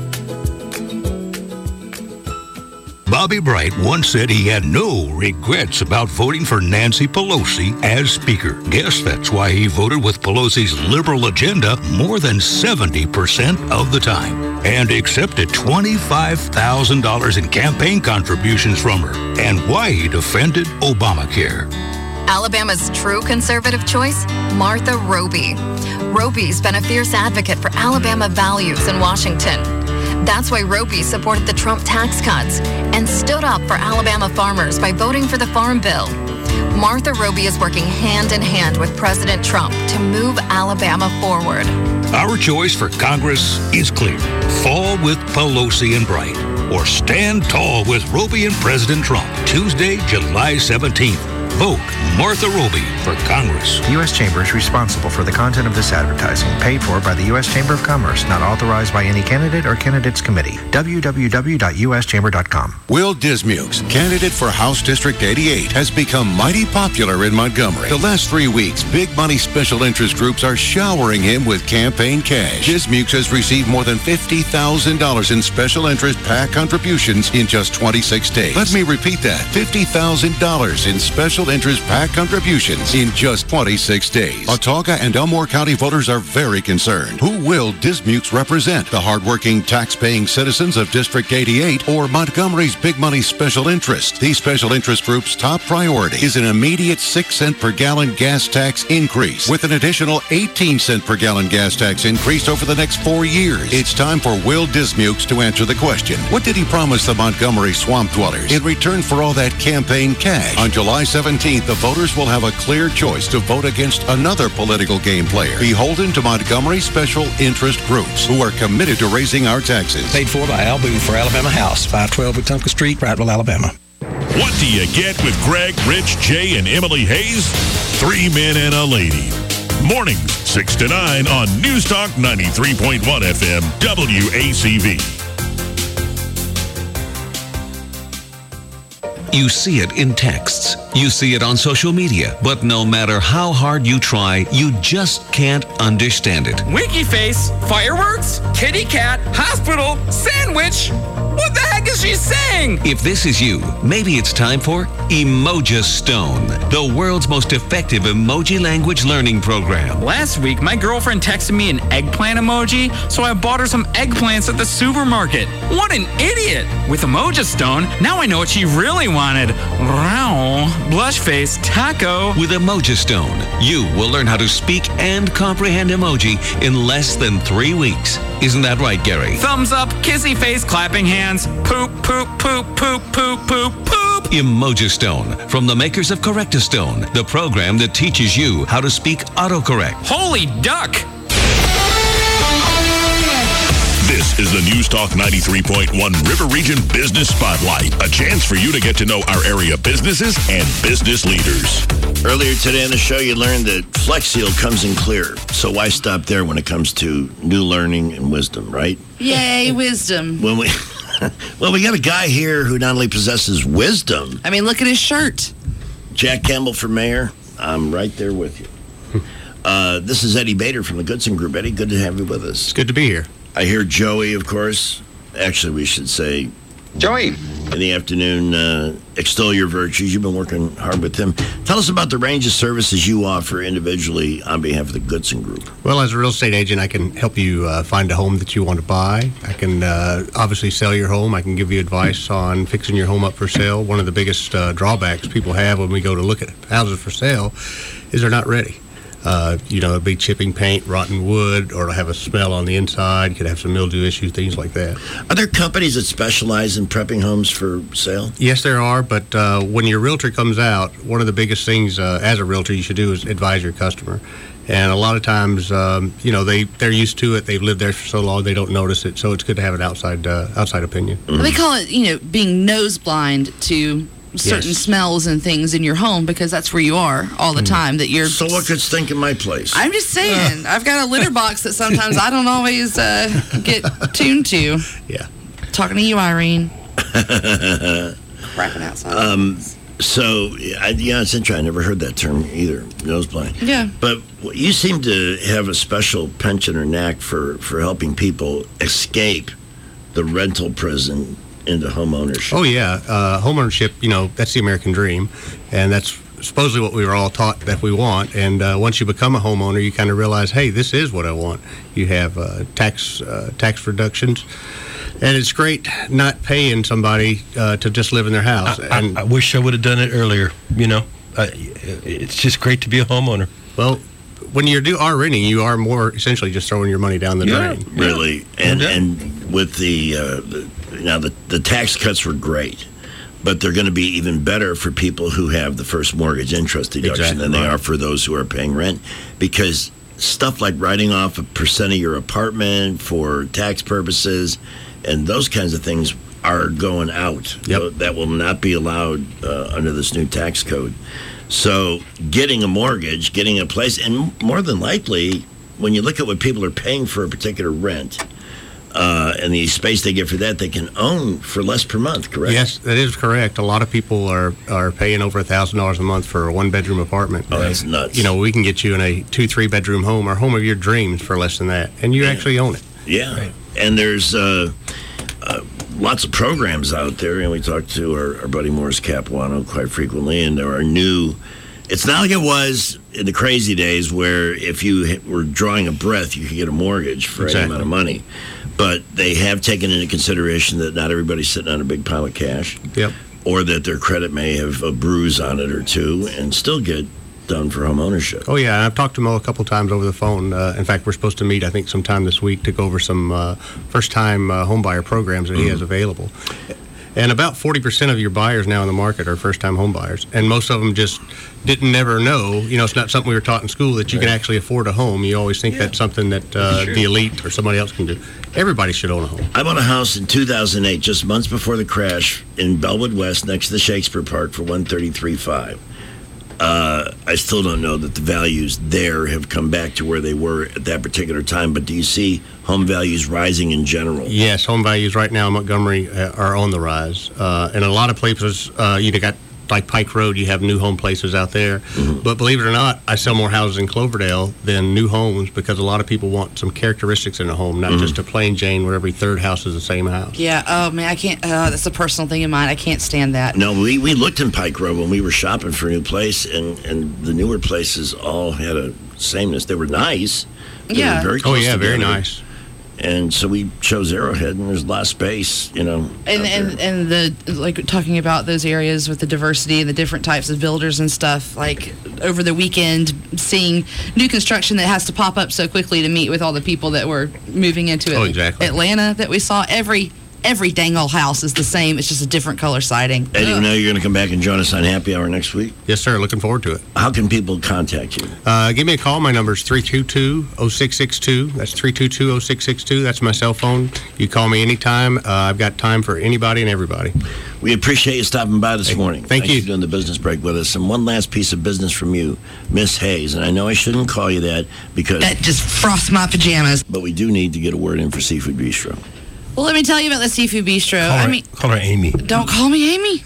Bobby Bright once said he had no regrets about voting for Nancy Pelosi as Speaker. Guess that's why he voted with Pelosi's liberal agenda more than seventy percent of the time and accepted twenty-five thousand dollars in campaign contributions from her, and why he defended Obamacare. Alabama's true conservative choice, Martha Roby. Roby's been a fierce advocate for Alabama values in Washington. That's why Roby supported the Trump tax cuts and stood up for Alabama farmers by voting for the Farm Bill. Martha Roby is working hand in hand with President Trump to move Alabama forward. Our choice for Congress is clear. Fall with Pelosi and Bright, or stand tall with Roby and President Trump. Tuesday, July seventeenth. Vote Martha Roby for Congress. The U S Chamber is responsible for the content of this advertising, paid for by the U S Chamber of Commerce, not authorized by any candidate or candidates committee. w w w dot u s chamber dot com. Will Dismukes, candidate for House District eighty-eight, has become mighty popular in Montgomery. The last three weeks, big money special interest groups are showering him with campaign cash. Dismukes has received more than fifty thousand dollars in special interest PAC contributions in just twenty-six days. Let me repeat that. fifty thousand dollars in special interest PAC contributions in just twenty-six days. Autauga and Elmore County voters are very concerned. Who will Dismukes represent? The hardworking, tax-paying citizens of District eighty-eight or Montgomery's big money special interest? These special interest groups' top priority is an immediate six cent per gallon gas tax increase with an additional eighteen cent per gallon gas tax increase over the next four years. It's time for Will Dismukes to answer the question. What did he promise the Montgomery swamp dwellers in return for all that campaign cash? On July seventeenth, the voters will have a clear choice to vote against another political game player beholden to Montgomery special interest groups who are committed to raising our taxes. Paid for by Al Boone for Alabama House, five twelve Wetumpka Street, Prattville, Alabama. What do you get with Greg, Rich, Jay, and Emily Hayes? Three men and a lady. Mornings, six to nine on News Talk ninety-three point one F M, W A C V. You see it in texts. You see it on social media. But no matter how hard you try, you just can't understand it. Winky face, fireworks, kitty cat, hospital, sandwich. What the heck is she saying? If this is you, maybe it's time for Emojistone, the world's most effective emoji language learning program. Last week, my girlfriend texted me an eggplant emoji, so I bought her some eggplants at the supermarket. What an idiot! With Emojistone, now I know what she really wanted. Wow, blush face, taco. With Emojistone, you will learn how to speak and comprehend emoji in less than three weeks. Isn't that right, Gary? Thumbs up, kissy face, clapping hands, poop, poop, poop, poop, poop, poop, poop. Emojistone, from the makers of Correctostone, the program that teaches you how to speak autocorrect. Holy duck! This is the News Talk ninety-three point one River Region Business Spotlight, a chance for you to get to know our area businesses and business leaders. Earlier today on the show, you learned that Flex Seal comes in clear. So why stop there when it comes to new learning and wisdom, right? Yay, wisdom. When we, well, we got a guy here who not only possesses wisdom. I mean, look at his shirt. Jack Campbell for mayor. I'm right there with you. Uh, this is Eddie Bader from the Goodson Group. Eddie, good to have you with us. It's good to be here. I hear Joey, of course. Actually, we should say Joey. In the afternoon, uh, extol your virtues. You've been working hard with him. Tell us about the range of services you offer individually on behalf of the Goodson Group. Well, as a real estate agent, I can help you uh, find a home that you want to buy. I can uh, obviously sell your home. I can give you advice on fixing your home up for sale. One of the biggest uh, drawbacks people have when we go to look at houses for sale is they're not ready. Uh, you know, it'll be chipping paint, rotten wood, or it'll have a smell on the inside. Could have some mildew issues, things like that. Are there companies that specialize in prepping homes for sale? Yes, there are, but uh, when your realtor comes out, one of the biggest things uh, as a realtor you should do is advise your customer. And a lot of times, um, you know, they, they're used to it. They've lived there for so long, they don't notice it. So it's good to have an outside uh, outside opinion. Mm-hmm. They call it, you know, being nose blind to certain Yes. smells and things in your home because that's where you are all the time. That you're. So what could stink in my place? I'm just saying. I've got a litter box that sometimes I don't always uh, get tuned to. Yeah. Talking to you, Irene. Crapping outside. Um, so, I, yeah, it's interesting. I never heard that term either, nose blind. Yeah. But you seem to have a special penchant or knack for, for helping people escape the rental prison into home ownership. Oh, yeah. Uh, home ownership, you know, that's the American dream. And that's supposedly what we were all taught that we want. And uh, once you become a homeowner, you kind of realize, hey, this is what I want. You have uh, tax uh, tax reductions. And it's great not paying somebody uh, to just live in their house. I, and I, I wish I would have done it earlier. You know, uh, it's just great to be a homeowner. Well, when you do are renting, you are more essentially just throwing your money down the Yeah, drain. really. And and with the, uh, the now the, the tax cuts were great, but they're going to be even better for people who have the first mortgage interest deduction Exactly than they right. are for those who are paying rent, because stuff like writing off a percent of your apartment for tax purposes and those kinds of things are going out. Yep. That will not be allowed uh, under this new tax code. So getting a mortgage, getting a place, and more than likely, when you look at what people are paying for a particular rent, uh, and the space they get for that, they can own for less per month, correct? Yes, that is correct. A lot of people are, are paying over one thousand dollars a month for a one-bedroom apartment. Oh, that's nuts. You know, we can get you in a two, three-bedroom home or home of your dreams for less than that, and you Yeah. actually own it. Yeah. Right. And there's uh, uh, lots of programs out there, and we talk to our, our buddy Morris Capuano quite frequently, and there are new... It's not like it was in the crazy days where if you were drawing a breath, you could get a mortgage for Exactly. any amount of money. But they have taken into consideration that not everybody's sitting on a big pile of cash. Yep. Or that their credit may have a bruise on it or two and still get done for home ownership. Oh, yeah. I've talked to Mo a couple times over the phone. Uh, in fact, we're supposed to meet, I think, sometime this week to go over some uh, first-time uh, home buyer programs that Mm-hmm. he has available. And about forty percent of your buyers now in the market are first-time home buyers. And most of them just didn't never know. You know, it's not something we were taught in school that you can actually afford a home. You always think that's something that uh, Sure. the elite or somebody else can do. Everybody should own a home. I bought a house in two thousand eight, just months before the crash, in Bellwood West, next to the Shakespeare Park, for one thirty-three five. Uh, I still don't know that the values there have come back to where they were at that particular time, but do you see home values rising in general? Yes, home values right now in Montgomery uh, are on the rise. Uh, in a lot of places, uh, you got like Pike Road, you have new home places out there. Mm-hmm. But believe it or not, I sell more houses in Cloverdale than new homes because a lot of people want some characteristics in a home, not Mm-hmm. just a plain Jane where every third house is the same house. Yeah. Oh man, I can't. Uh, that's a personal thing of mine. I can't stand that. No, we, we looked in Pike Road when we were shopping for a new place, and, and the newer places all had a sameness. They were nice. They Yeah. Were very Oh, close yeah, very together. nice. And so we chose Arrowhead, and there's a lot of space, you know. And out and, there. and the like talking about those areas with the diversity and the different types of builders and stuff. Like over the weekend, seeing new construction that has to pop up so quickly to meet with all the people that were moving into it. Oh, exactly. Atlanta that we saw every every dang old house is the same. It's just a different color siding. Eddie, you know you're going to come back and join us on Happy Hour next week? Yes, sir. Looking forward to it. How can people contact you? Uh, give me a call. My number is three two two, oh six six two. That's three two two, oh six six two. That's my cell phone. You call me anytime. Uh, I've got time for anybody and everybody. We appreciate you stopping by this morning. thank Thanks you. for doing the business break with us. And one last piece of business from you, Miss Hayes. And I know I shouldn't call you that because... That just frosts my pajamas. But we do need to get a word in for Seafood Bistro. Well, let me tell you about the Seafood Bistro. Call her, I mean, call her Amy. don't call me Amy.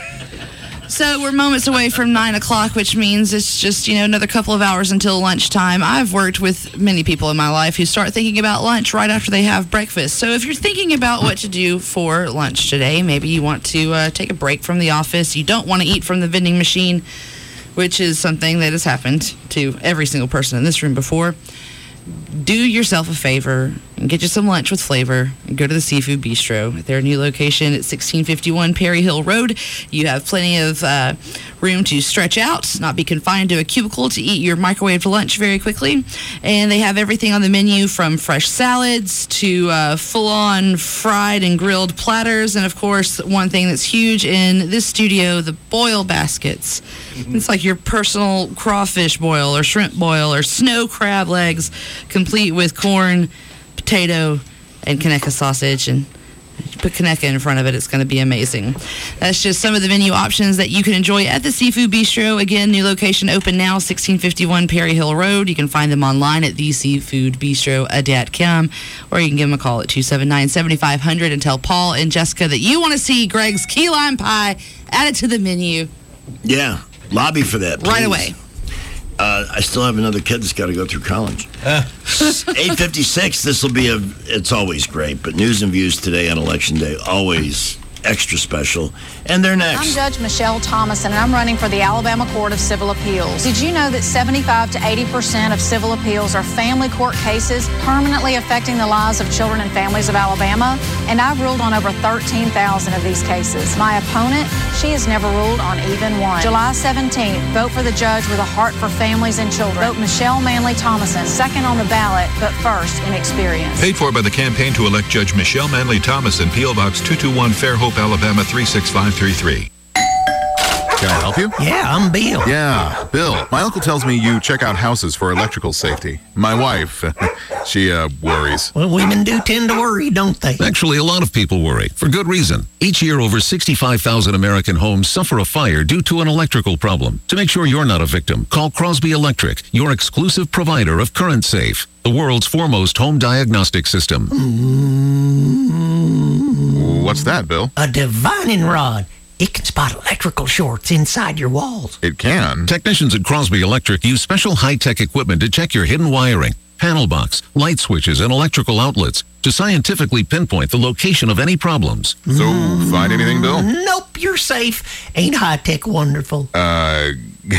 So we're moments away from nine o'clock, which means it's just, you know, another couple of hours until lunchtime. I've worked with many people in my life who start thinking about lunch right after they have breakfast. So if you're thinking about what to do for lunch today, maybe you want to uh, take a break from the office. You don't want to eat from the vending machine, which is something that has happened to every single person in this room before. Do yourself a favor and get you some lunch with flavor and go to the Seafood Bistro at their new location at sixteen fifty-one Perry Hill Road. You have plenty of uh, room to stretch out, not be confined to a cubicle, to eat your microwave lunch very quickly. And they have everything on the menu from fresh salads to uh, full-on fried and grilled platters. And, of course, one thing that's huge in this studio, the boil baskets. Mm-hmm. It's like your personal crawfish boil or shrimp boil or snow crab legs, complete with corn, potato, and Conecuh sausage. And you put Conecuh in front of it, it's going to be amazing. That's just some of the menu options that you can enjoy at the Seafood Bistro. Again, new location open now, sixteen fifty-one Perry Hill Road. You can find them online at the seafood bistro dot com, or you can give them a call at two seven nine, seven five zero zero and tell Paul and Jessica that you want to see Greg's key lime pie added to the menu. Yeah, lobby for that, please. Right away. Uh, I still have another kid that's got to go through college. Uh. eight fifty-six, this will be a, it's always great, but News and Views today on Election Day, always extra special. And they're next. I'm Judge Michelle Thomason, and I'm running for the Alabama Court of Civil Appeals. Did you know that seventy-five to eighty percent of civil appeals are family court cases permanently affecting the lives of children and families of Alabama? And I've ruled on over thirteen thousand of these cases. My opponent, she has never ruled on even one. July seventeenth, vote for the judge with a heart for families and children. Vote Michelle Manley Thomason, second on the ballot, but first in experience. Paid for by the campaign to elect Judge Michelle Manley Thomason, P O Box two two one, Fairhope, Alabama three six five three three. Can I help you? Yeah, I'm Bill. Yeah, Bill. My uncle tells me you check out houses for electrical safety. My wife, she uh, worries. Well, women do tend to worry, don't they? Actually, a lot of people worry, for good reason. Each year, over sixty-five thousand American homes suffer a fire due to an electrical problem. To make sure you're not a victim, call Crosby Electric, your exclusive provider of Current Safe, the world's foremost home diagnostic system. Mm-hmm. What's that, Bill? A divining rod. It can spot electrical shorts inside your walls. It can? Technicians at Crosby Electric use special high-tech equipment to check your hidden wiring, panel box, light switches, and electrical outlets to scientifically pinpoint the location of any problems. So, mm, find anything, Bill? Nope, you're safe. Ain't high-tech wonderful? Uh,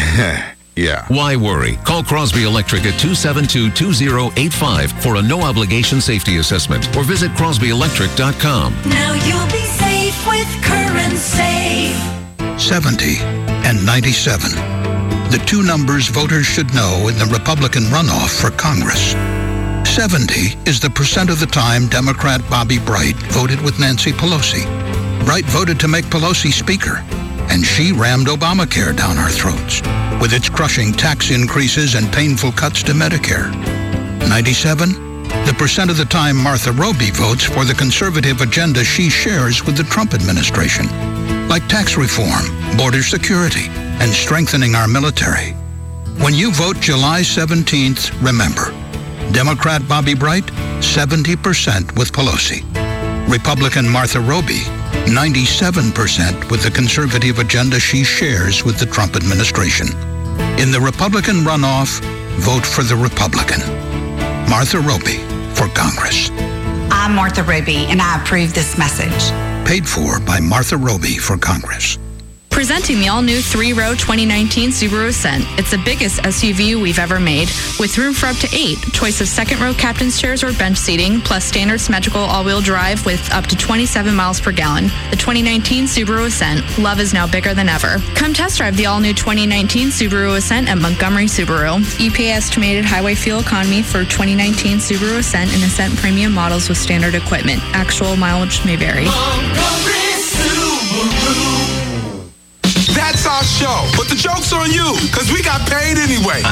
yeah. Why worry? Call Crosby Electric at two seven two, two zero eight five for a no-obligation safety assessment, or visit crosby electric dot com. Now you'll be safe with Current Safe. seventy and ninety-seven. The two numbers voters should know in the Republican runoff for Congress. seventy is the percent of the time Democrat Bobby Bright voted with Nancy Pelosi. Bright voted to make Pelosi Speaker, and she rammed Obamacare down our throats with its crushing tax increases and painful cuts to Medicare. ninety-seven, the percent of the time Martha Roby votes for the conservative agenda she shares with the Trump administration, like tax reform, border security, and strengthening our military. When you vote July seventeenth, remember, Democrat Bobby Bright, seventy percent with Pelosi. Republican Martha Roby, ninety-seven percent with the conservative agenda she shares with the Trump administration. In the Republican runoff, vote for the Republican. Martha Roby for Congress. I'm Martha Roby, and I approve this message. Paid for by Martha Roby for Congress. Presenting the all-new three-row twenty nineteen Subaru Ascent. It's the biggest S U V we've ever made, with room for up to eight. Choice of second-row captain's chairs or bench seating, plus standard symmetrical all-wheel drive with up to twenty-seven miles per gallon. The twenty nineteen Subaru Ascent. Love is now bigger than ever. Come test drive the all-new twenty nineteen Subaru Ascent at Montgomery Subaru. E P A estimated highway fuel economy for twenty nineteen Subaru Ascent and Ascent Premium models with standard equipment. Actual mileage may vary. Montgomery Subaru. That's our show, but the joke's on you, because we got paid anyway.